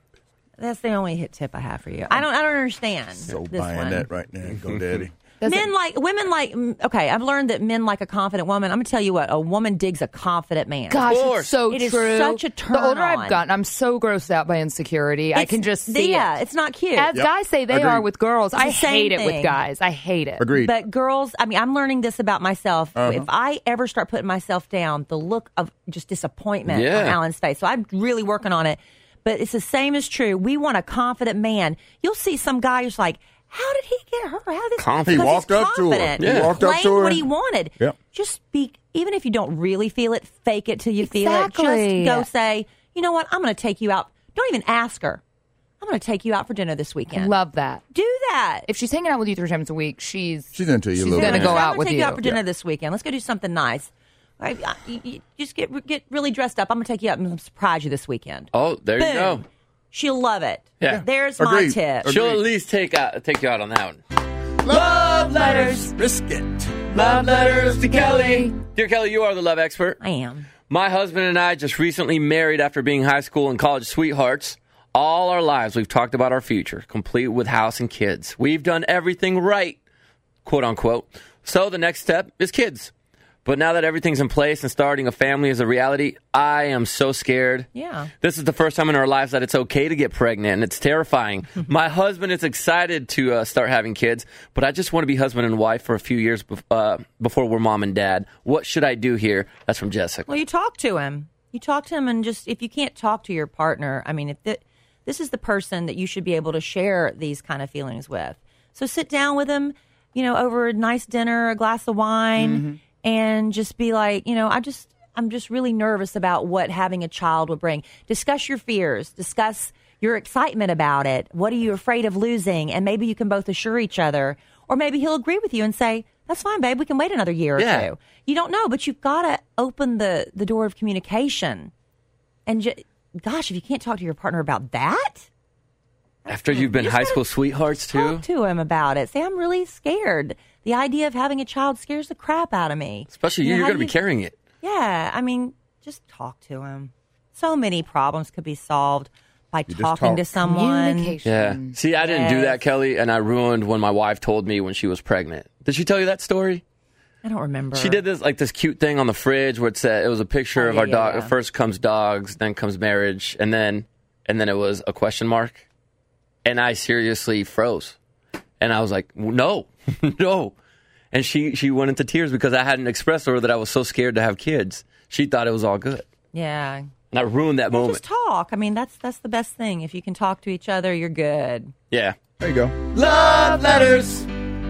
that's the only hit tip I have for you. I don't, I don't understand so this buying one. that right now. Go, daddy. Does Men it- like women like mm, okay. I've learned that men like a confident woman. I'm gonna tell you what, a woman digs a confident man. Gosh, course. it's so It is true. such a turn The older on. I've gotten, I'm so grossed out by insecurity. I It's- can just see yeah, it. it's not cute. As Yep. guys say they Agreed. are with girls. I the same hate it thing. with guys. I hate it. Agreed. But girls, I mean, I'm learning this about myself. Uh-huh. If I ever start putting myself down, the look of just disappointment Yeah. on Alan's face. So I'm really working on it. But it's the same as true. We want a confident man. You'll see some guy who's like, how did he get her? How did this? Confident. He Because walked he's up to her. confident. He He's walked up to playing her. what he wanted. Yep. Just speak, even if you don't really feel it, fake it till you Exactly. feel it. Just go say, you know what? I'm going to take you out. Don't even ask her. I'm going to take you out for dinner this weekend. Love that. Do that. If she's hanging out with you three times a week, she's She's into you a she's little gonna bit. go I'm out gonna with take you. you out for dinner this weekend. Let's go do something nice. I, I, you, you just get get really dressed up. I'm gonna take you out and surprise you this weekend. Oh, there you Boom. go. She'll love it. Yeah. There's my Agreed. tip. Agreed. She'll at least take out, take you out on that one. Love letters. Biscuit. Love letters to Kelly. Dear Kelly, you are the love expert. I am. My husband and I just recently married after being high school and college sweethearts. All our lives, we've talked about our future, complete with house and kids. We've done everything right, quote unquote. So the next step is kids. But now that everything's in place and starting a family is a reality, I am so scared. Yeah. This is the first time in our lives that it's okay to get pregnant, and it's terrifying. My husband is excited to uh, start having kids, but I just want to be husband and wife for a few years bef- uh, before we're mom and dad. What should I do here? That's from Jessica. Well, you talk to him. You talk to him, and just if you can't talk to your partner, I mean, if the, this is the person that you should be able to share these kind of feelings with. So sit down with him, you know, over a nice dinner, a glass of wine. Mm-hmm. And just be like, you know, I just, I'm just really nervous about what having a child would bring. Discuss your fears. Discuss your excitement about it. What are you afraid of losing? And maybe you can both assure each other. Or maybe he'll agree with you and say, that's fine, babe. We can wait another year or Yeah. two. You don't know, but you've got to open the, the door of communication. And ju- gosh, if you can't talk to your partner about that, After you've been You just high gotta school sweethearts, too? talk to him about it. Say, I'm really scared. The idea of having a child scares the crap out of me. Especially you, know, you're how going to do be you- carrying it. Yeah, I mean, just talk to him. So many problems could be solved by just talking talk. to someone. Communication. Yeah. See, I didn't do Yes. that, Kelly, and I ruined when my wife told me when she was pregnant. Did she tell you that story? I don't remember. She did this like this cute thing on the fridge where it said it was a picture Oh, of yeah, our dog. yeah, yeah. First comes dogs, then comes marriage, and then and then it was a question mark. And I seriously froze, and I was like, "No, no." And she she went into tears because I hadn't expressed to her that I was so scared to have kids. She thought it was all good, Yeah. and I ruined that moment. Just talk. I mean, that's that's the best thing. If you can talk to each other, you're good. Yeah. There you go. Love letters,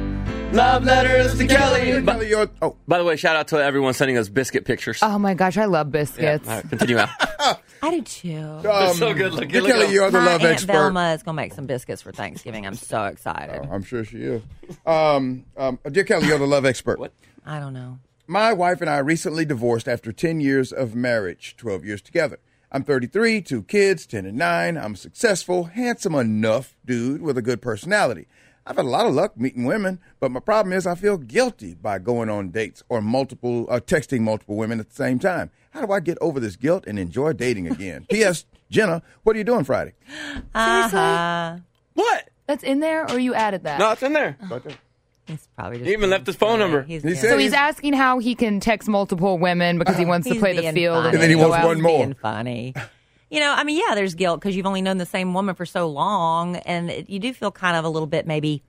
love letters to Kelly. By, Kelly, you're- oh, by the way, shout out to everyone sending us biscuit pictures. Oh my gosh, I love biscuits. All right, continue out. I do too. They're so good looking. Dear Look at Kelly, them. you're the My love Aunt expert. Velma is gonna make some biscuits for Thanksgiving. I'm so excited. I'm sure she is. Um, um, dear Kelly, you're the love expert. What? I don't know. My wife and I recently divorced after ten years of marriage, twelve years together. I'm thirty-three, two kids, ten and nine. I'm a successful, handsome enough dude with a good personality. I've had a lot of luck meeting women, but my problem is I feel guilty by going on dates or multiple, uh, texting multiple women at the same time. How do I get over this guilt and enjoy dating again? P S. Jenna, what are you doing Friday? Uh-huh. What? That's in there, or you added that? No, it's in there. He's probably just He even left his phone number. He's He being- said So he's asking how he can text multiple women because he wants to He's play the being field, funny. And then he go wants out. one more. Being funny. You know, I mean, yeah, there's guilt because you've only known the same woman for so long, and it, you do feel kind of a little bit maybe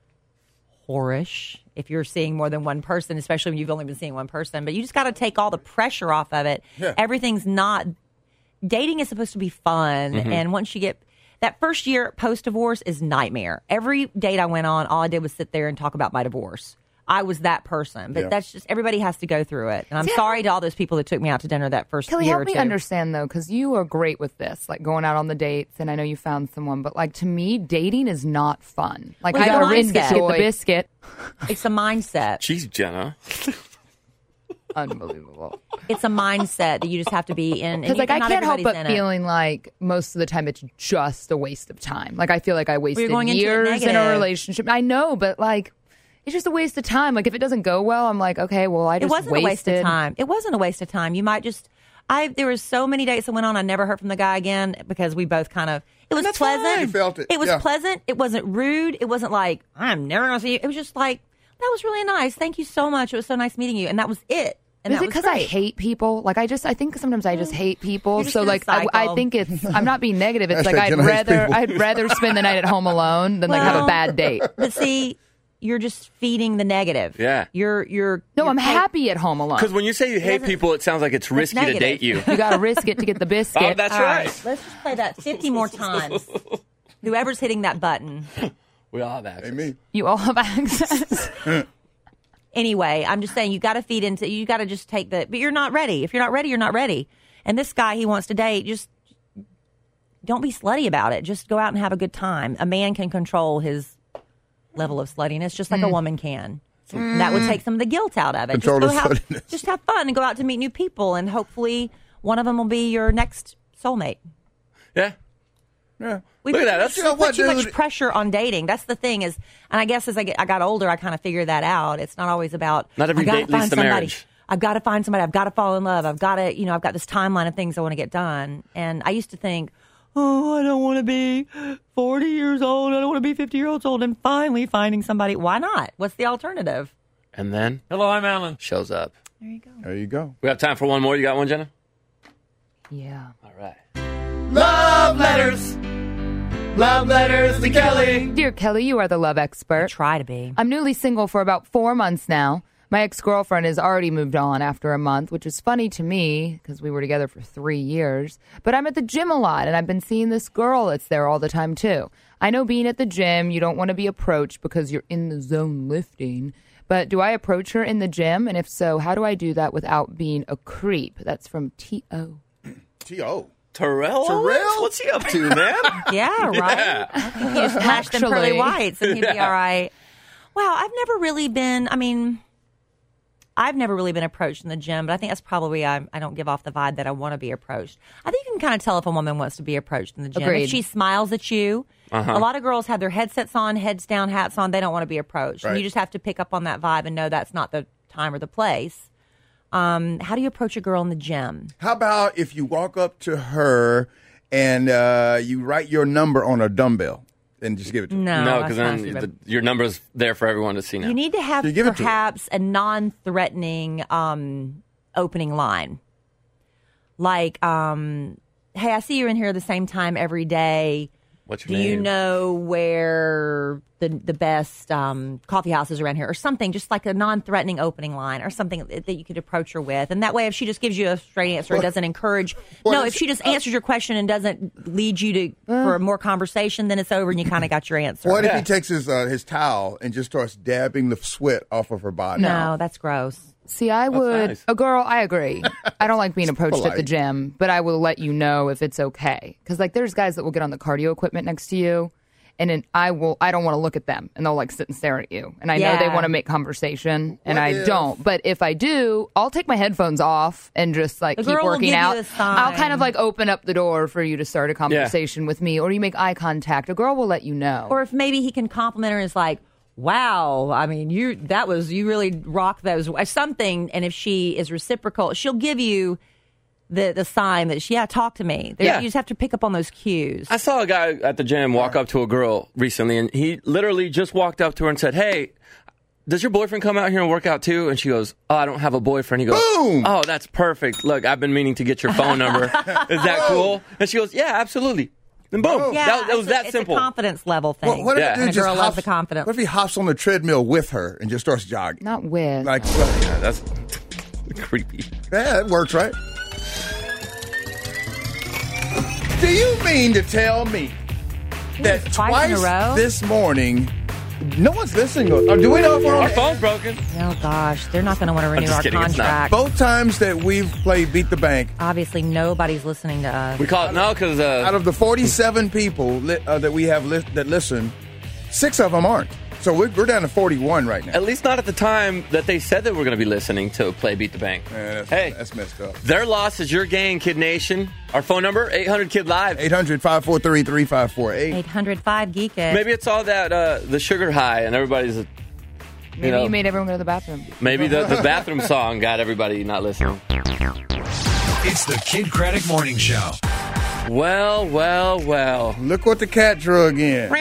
whorish if you're seeing more than one person, especially when you've only been seeing one person. But you just got to take all the pressure off of it. Yeah. Everything's not dating is supposed to be fun, and once you get that first year post divorce is nightmare. Every date I went on, all I did was sit there and talk about my divorce. I was that person, but Yeah. that's just everybody has to go through it. And I'm See, sorry to all those people that took me out to dinner that first Kelly, year help or me two. understand though, because you are great with this, like going out on the dates, and I know you found someone. But like to me, dating is not fun. Like Well, I you gotta rinse get get the the biscuit. It's a mindset. Jeez, Jenna. Unbelievable. It's a mindset that you just have to be in. Because and like you- I not can't help everybody's but in it. feeling like most of the time it's just a waste of time. Like I feel like I wasted going into it years in a negative. relationship. I know, but like it's just a waste of time. Like if it doesn't go well, I'm like, okay, well I It just wasn't wasted. a waste of time. It wasn't a waste of time. You might just. I there were so many dates that went on. I never heard from the guy again because we both kind of. It was that's pleasant. fine. You felt it. was Yeah. pleasant. It wasn't rude. It wasn't like I'm never going to see you. It was just like that was really nice. Thank you so much. It was so nice meeting you, and that was it. And Is that it was because I great. hate people? Like I just, I think sometimes I just hate people. You're just So in a like, I, I cycle. think it's. I'm not being negative. It's like Hashtag I'd Jenna hates rather, people. I'd rather spend the night at home alone than like have a Well, bad date. But see, you're just feeding the negative. Yeah. You're you're. No, you're I'm take- happy at home alone. Because when you say you hate doesn't- people, it sounds like it's risky to negative. date you. You got to risk it to get the biscuit. Oh, that's All right. right, let's just play that fifty more times. Whoever's hitting that button. We all have access. Hey, me. You all have access. Anyway, I'm just saying you got to feed into. You got to just take the. But you're not ready. If you're not ready, you're not ready. And this guy he wants to date, just don't be slutty about it. Just go out and have a good time. A man can control his level of sluttiness just like a woman can. And that would take some of the guilt out of it. Control just, the go have, sluttiness. just have fun and go out to meet new people, and hopefully one of them will be your next soulmate. Yeah. Yeah. We Look at put that. too That's- much- You know we what, put too much dude? pressure on dating. That's the thing is, and I guess as I, get, I got older, I kind of figured that out. It's not always about Not every I gotta date leads find to somebody. marriage. I've got to find somebody. I've got to fall in love. I've got to, you know, I've got this timeline of things I want to get done. And I used to think, oh, I don't want to be forty years old. I don't want to be fifty years old. And finally finding somebody. Why not? What's the alternative? And then Hello, I'm Alan. shows up. There you go. There you go. We have time for one more. You got one, Jenna? Yeah. All right. Love letters. Love letters to Kelly. Dear Kelly, you are the love expert. Try to be. I'm newly single for about four months now. My ex-girlfriend has already moved on after a month, which is funny to me because we were together for three years. But I'm at the gym a lot, and I've been seeing this girl that's there all the time, too. I know being at the gym, you don't want to be approached because you're in the zone lifting. But do I approach her in the gym? And if so, how do I do that without being a creep? That's from T O T O Terrell? Terrell? What's he up to, man? Yeah, right. Yeah. You just smash them pearly Actually. whites and he'd be all right. Wow, I've never really been, I mean, I've never really been approached in the gym, but I think that's probably, I, I don't give off the vibe that I want to be approached. I think you can kind of tell if a woman wants to be approached in the gym. Agreed. If she smiles at you, Uh-huh. a lot of girls have their headsets on, heads down, hats on. They don't want to be approached. And Right. you just have to pick up on that vibe and know that's not the time or the place. Um, how do you approach a girl in the gym? How about if you walk up to her and uh, you write your number on a dumbbell and just give it to her? No, no, that's because not then stupid. the, your number's there for everyone to see now. You need to have You give it to her. perhaps a non-threatening um, opening line, like, um, "Hey, I see you're in here the same time every day. What's Do your you name? know where the the best um, coffee houses around here?" Or something, just like a non-threatening opening line, or something that that you could approach her with. And that way, if she just gives you a straight answer, it doesn't encourage. What no, if if she just answers your question and doesn't lead you to for more conversation, then it's over and you kind of got your answer. What if he takes his uh, his towel and just starts dabbing the sweat off of her body? No, that's gross. See, I would. nice. A girl, I agree. I don't like being approached at the polite. gym, but I will let you know if it's okay. Because like, there's guys that will get on the cardio equipment next to you, and then I will. I don't want to look at them, and they'll like sit and stare at you. And I know they Yeah. want to make conversation, and What I if- don't. But if I do, I'll take my headphones off and just like The keep girl will working give you out. a sign. I'll kind of like open up the door for you to start a conversation with me, or you make eye contact. A girl will let you know. Or if maybe he can compliment her and is like, wow, I mean, you that was, you really rocked those, something. And if she is reciprocal, she'll give you the the sign that, she, yeah, talk to me. There- Yeah. You just have to pick up on those cues. I saw a guy at the gym walk up to a girl recently, and he literally just walked up to her and said, "Hey, does your boyfriend come out here and work out too?" And she goes, "Oh, I don't have a boyfriend." He goes, Boom! "Oh, that's perfect. Look, I've been meaning to get your phone number. Is that cool?" And she goes, "Yeah, absolutely." Then boom. yeah, that, that was it's a- that it's simple. a confidence level thing. What, what if Yeah. a And dude a just girl loves hops, the confidence. What if he hops on the treadmill with her and just starts jogging? Not with. Like, Yeah, that's creepy. yeah, that works, right? Do you mean to tell me that Twice twice in a row? this morning, no one's listening? Or do we know if we're Our on? phone's broken. Oh, gosh, they're not going to want to renew just our kidding, it's not. contract. Both times that we've played Beat the Bank, Obviously, nobody's listening to us. We call it no because uh, out of the forty-seven people li- uh, that we have li- that listen, six of them aren't. So we're, we're down to forty-one right now. At least not at the time that they said that we're going to be listening to Play Beat the Bank. Man, that's, hey, that's messed up. Their loss is your gain, Kid Nation. Our phone number, eight hundred Kid Live. eight hundred, five four three, three five four eight. eight hundred five Geek It. Maybe it's all that, uh, the sugar high, and everybody's, you Maybe know, you made everyone go to the bathroom. maybe the, the bathroom song got everybody not listening. It's the Kid Craddock Morning Show. Well, well, well. Look what the cat drug in.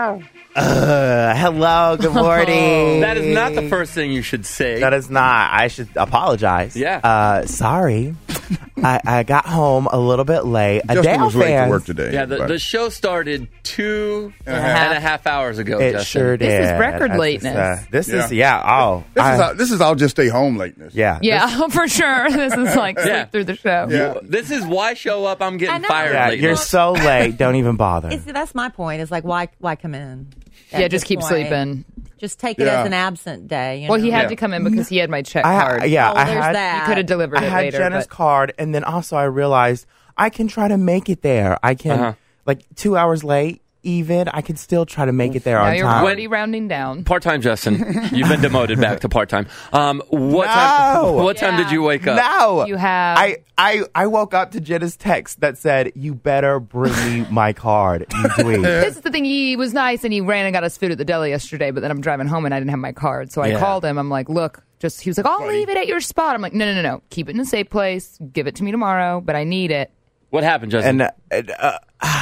Uh, hello, good morning. That is not the first thing you should say. That is not. I should apologize. Yeah. Uh, sorry. I, I got home a little bit late. Justin Adele was late fans, to work today. Yeah, the, but- the show started two And a and half. a half hours ago, It Justin. sure did. This is record That's lateness. just, uh, this Yeah. is, yeah, oh. This, I- is all, this is all just stay home lateness. yeah. Yeah, for sure. This is like sleep Yeah. through the show. Yeah. This is why show up, I'm I getting know. fired Yeah, late. you're so late. Don't even bother. It's, that's my point. Is like, why why come in? at Yeah, just this keep point? sleeping. Just take it Yeah. as an absent day. You Well, he know? had Yeah. to come in because he had my check I ha- card. yeah, Oh, I there's had, that. He could have delivered I it had later. Jenna's but- card, and then also I realized I can try to make it there. I can, Uh-huh. like, two hours late, even, I can still try to make it there Now on you're time. already rounding down. Part-time, Justin. You've been demoted back to part-time. Um, what No. time? What time Yeah. did you wake up? No, You have- I, I, I woke up to Jenna's text that said, "You better bring me my card, you dweeb." This is the thing. He was nice and he ran and got us food at the deli yesterday, but then I'm driving home and I didn't have my card. So I Yeah. called him. I'm like, look, just, he was like, I'll leave it at your spot. I'm like, no, no, no, no. Keep it in a safe place. Give it to me tomorrow, but I need it. What happened, Justin? And uh,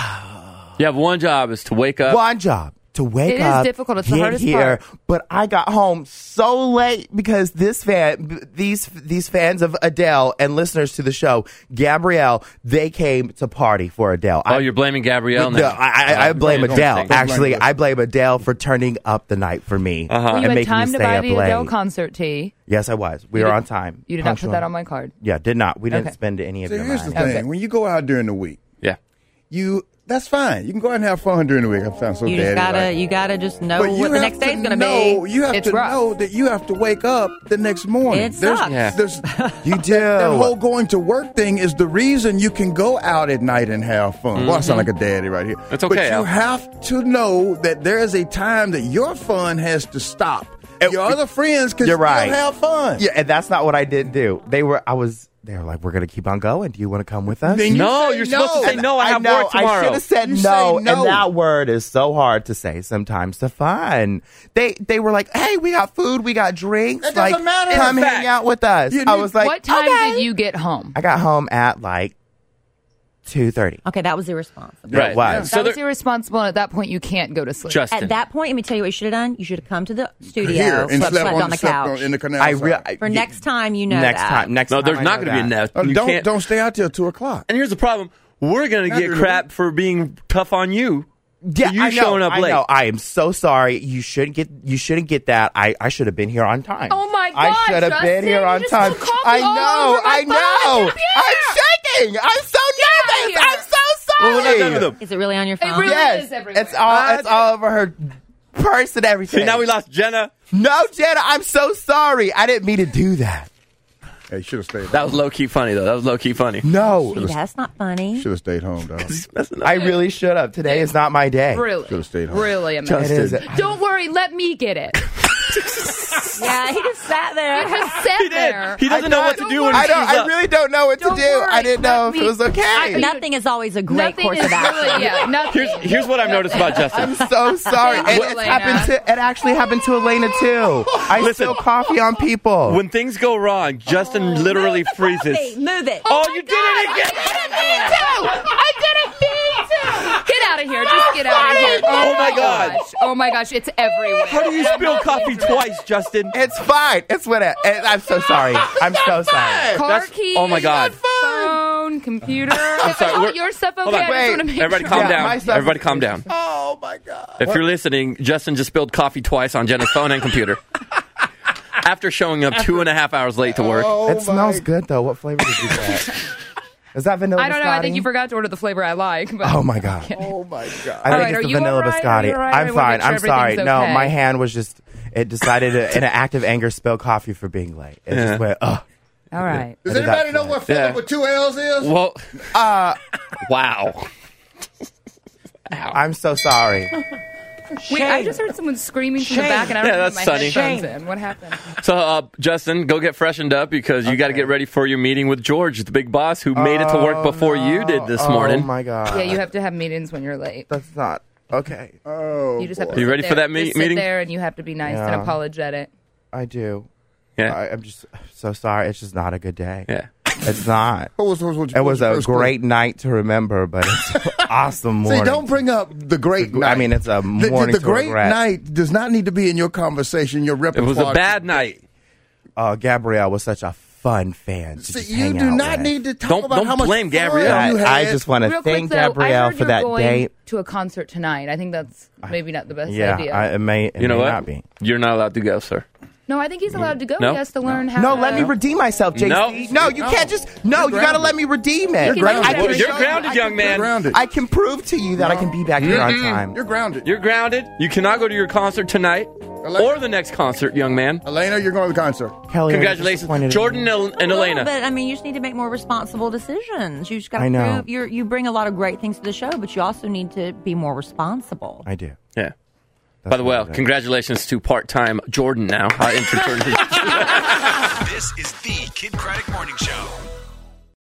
you have one job: is to wake up. one job to wake It is up, difficult. It's the get hardest here. part. But I got home so late because this fan, b- these these fans of Adele and listeners to the show, Gabrielle, they came to party for Adele. Oh, I, you're blaming Gabrielle No, now. I, I, I blame Don't Adele. think- Actually, I blame Adele for turning up the night for me Uh-huh. Well, you and had making time me to stay buy up the late. Adele concert tea. Yes, I was. We You were did- on time. You did not put Punctual. that on my card. Yeah, did not. We didn't Okay. spend any of See, your here's the money. thing. Okay. When you go out during the week, Yeah. you that's fine. You can go out and have fun during the week. I sound so You just daddy. gotta like. you gotta just know But you what the have next day's to gonna know, be. You have It's to rough. know that you have to wake up the next morning. It there's, sucks. Yeah. there's, You do. that whole going to work thing is the reason you can go out at night and have fun. Well, I sound like a daddy right here. It's okay, But you Al. have to know that there is a time that your fun has to stop. It- Your other friends can You're still right. have fun. Yeah, and that's not what I didn't do. They were. I was. They were like, "We're gonna keep on going. Do you want to come with us?" Then you No, say you're supposed to no. say no. I have know, work tomorrow. I should have said You no, say no. and that word is so hard to say sometimes to fun. They they were like, "Hey, we got food, we got drinks. It doesn't like, matter. come In hang fact, out with us." you I need- was like, What time "Okay." did you get home? I got home at like two thirty. Okay, that was irresponsible. Right. It was. So that was there- irresponsible, and at that point, you can't go to sleep. Justin. At that point, let me tell you what you should have done. You should have come to the studio, Here and slept, slept, slept on the slept couch. on- in the canal. I side. re- For next time, you know next that. time. Next no, time there's I not know going to be that. enough. Oh, You don't can't. don't stay out till two o'clock. And here's the problem: we're going to Not get during the crap for being tough on you. Yeah, for you I know, showing up I late. know. I am so sorry. You shouldn't get. You shouldn't get that. I, I should have been here on time. Oh my I gosh, should have Justin, been here you on just time. spilled coffee I all know. over my I phone. know. Get up I'm shaking. I'm so nervous. here. I'm so sorry. Well, we're not done with them. Is it really on your It phone? really Yes, is everywhere. it's all. It's all over her purse and everything. See, now we lost Jenna. No, Jenna. I'm so sorry. I didn't mean to do that. Hey, you should have stayed. That was low key funny though. That was low key funny. No, Gee, that's not funny. Should have stayed home, dog. Should I really should have. Today is not my day. Really, have stayed home. really amazing. It is. Don't worry, let me get it. Yeah, he just sat there. It has sat He did. there. He doesn't I know don't- what to do when I he don't. shows I up. really don't know what Don't to do. worry, I didn't know let if me- it was okay. I- Nothing is always a great Nothing course is of action. really, yeah, nothing. Here's here's what I've noticed about I'm Justin. so sorry. And Thank you, it's Elena. happened to. It actually happened to Elena too. I Listen. spill coffee on people. When things go wrong, Justin literally freezes. Move it. Oh, you did it I again! didn't mean to. I didn't mean to. Get out of here. Just get out of here. Oh, my God. gosh. Oh my gosh. It's everywhere. How do you spill coffee twice, Justin? It's fine. It's what it. it- I'm so sorry. I'm so sorry. Car That's- keys. oh my God. Phone, computer. I'm sorry, All we're- your stuff okay? Hold on. I just Wait. want to make Everybody sure. calm Yeah, my down. stuff- Everybody calm down. Oh my god. If you're listening, Justin just spilled coffee twice on Jenna's phone and computer. After showing up two and a half hours late to work. It smells good though. What flavor did you get? Is that vanilla? I don't know. I biscotti? think you forgot to order the flavor I like. But Oh my god. Oh my god. I All think right, are it's the you vanilla all right? Are biscotti. you all right? I I'm wanna fine. make sure I'm sorry. everything's No, okay. my hand was just. It decided to, in an act of anger, spill coffee for being late. It Yeah. just went. Ugh. All right. Does What is that anybody know for? what Philip Yeah. with two L's is? Well, Uh, wow. I'm so sorry. Wait, I just heard someone screaming from the Shame. back, and I don't Yeah, have that's my Sunny. headphones Shame. in. What happened? So, uh, Justin, go get freshened up because you got to get ready for your meeting with George, the big boss, who made it to work before you did this morning. Oh my god! Yeah, you have to have meetings when you're late. That's not okay. Oh, You just have to. Are you sit ready there, for that just me- sit meeting? there, and you have to be nice Yeah. and apologetic. I do. Yeah. I, I'm just so sorry. It's just not a good day. Yeah. It's not. What was, what was, what It was your a first great clue? night to remember, but it's an awesome morning. See, don't bring up the great night. I mean, it's a The- morning The, the to great regret. night does not need to be in your conversation, your It repertoire. was a bad night. Uh, Gabrielle was such a fun fan. To See, just you hang do out not with. need to talk Don't- about don't how much blame fun Gabrielle. you I, I had. just want to Real thank quick, though, Gabrielle I heard for you're that going date. to a concert tonight. I think that's maybe not the best Yeah, idea. I, it may. It You know may what? Not be. You're not allowed to go, sir. no, I think he's allowed to go. No? He has to learn how. No, to, let me redeem myself, J C. No. No, you No. can't just. No, you got to let me redeem it. You're grounded. I can You're show grounded, you, I young can- man. You're grounded. I can prove to you that I can be back here on time. You're grounded. You're grounded. You cannot go to your concert tonight Ele- or the next concert, young man. Elena, you're going to the concert. Kelly, I'm Congratulations, disappointed in Jordan you. and, and Well, Elena. But I mean, you just need to make more responsible decisions. You just got I to know. prove you're, you bring a lot of great things to the show, but you also need to be more responsible. I do. Yeah. That's By the way, what it is. congratulations to part-time Jordan now. Uh, in fraternity. This is the Kid Craddock Morning Show.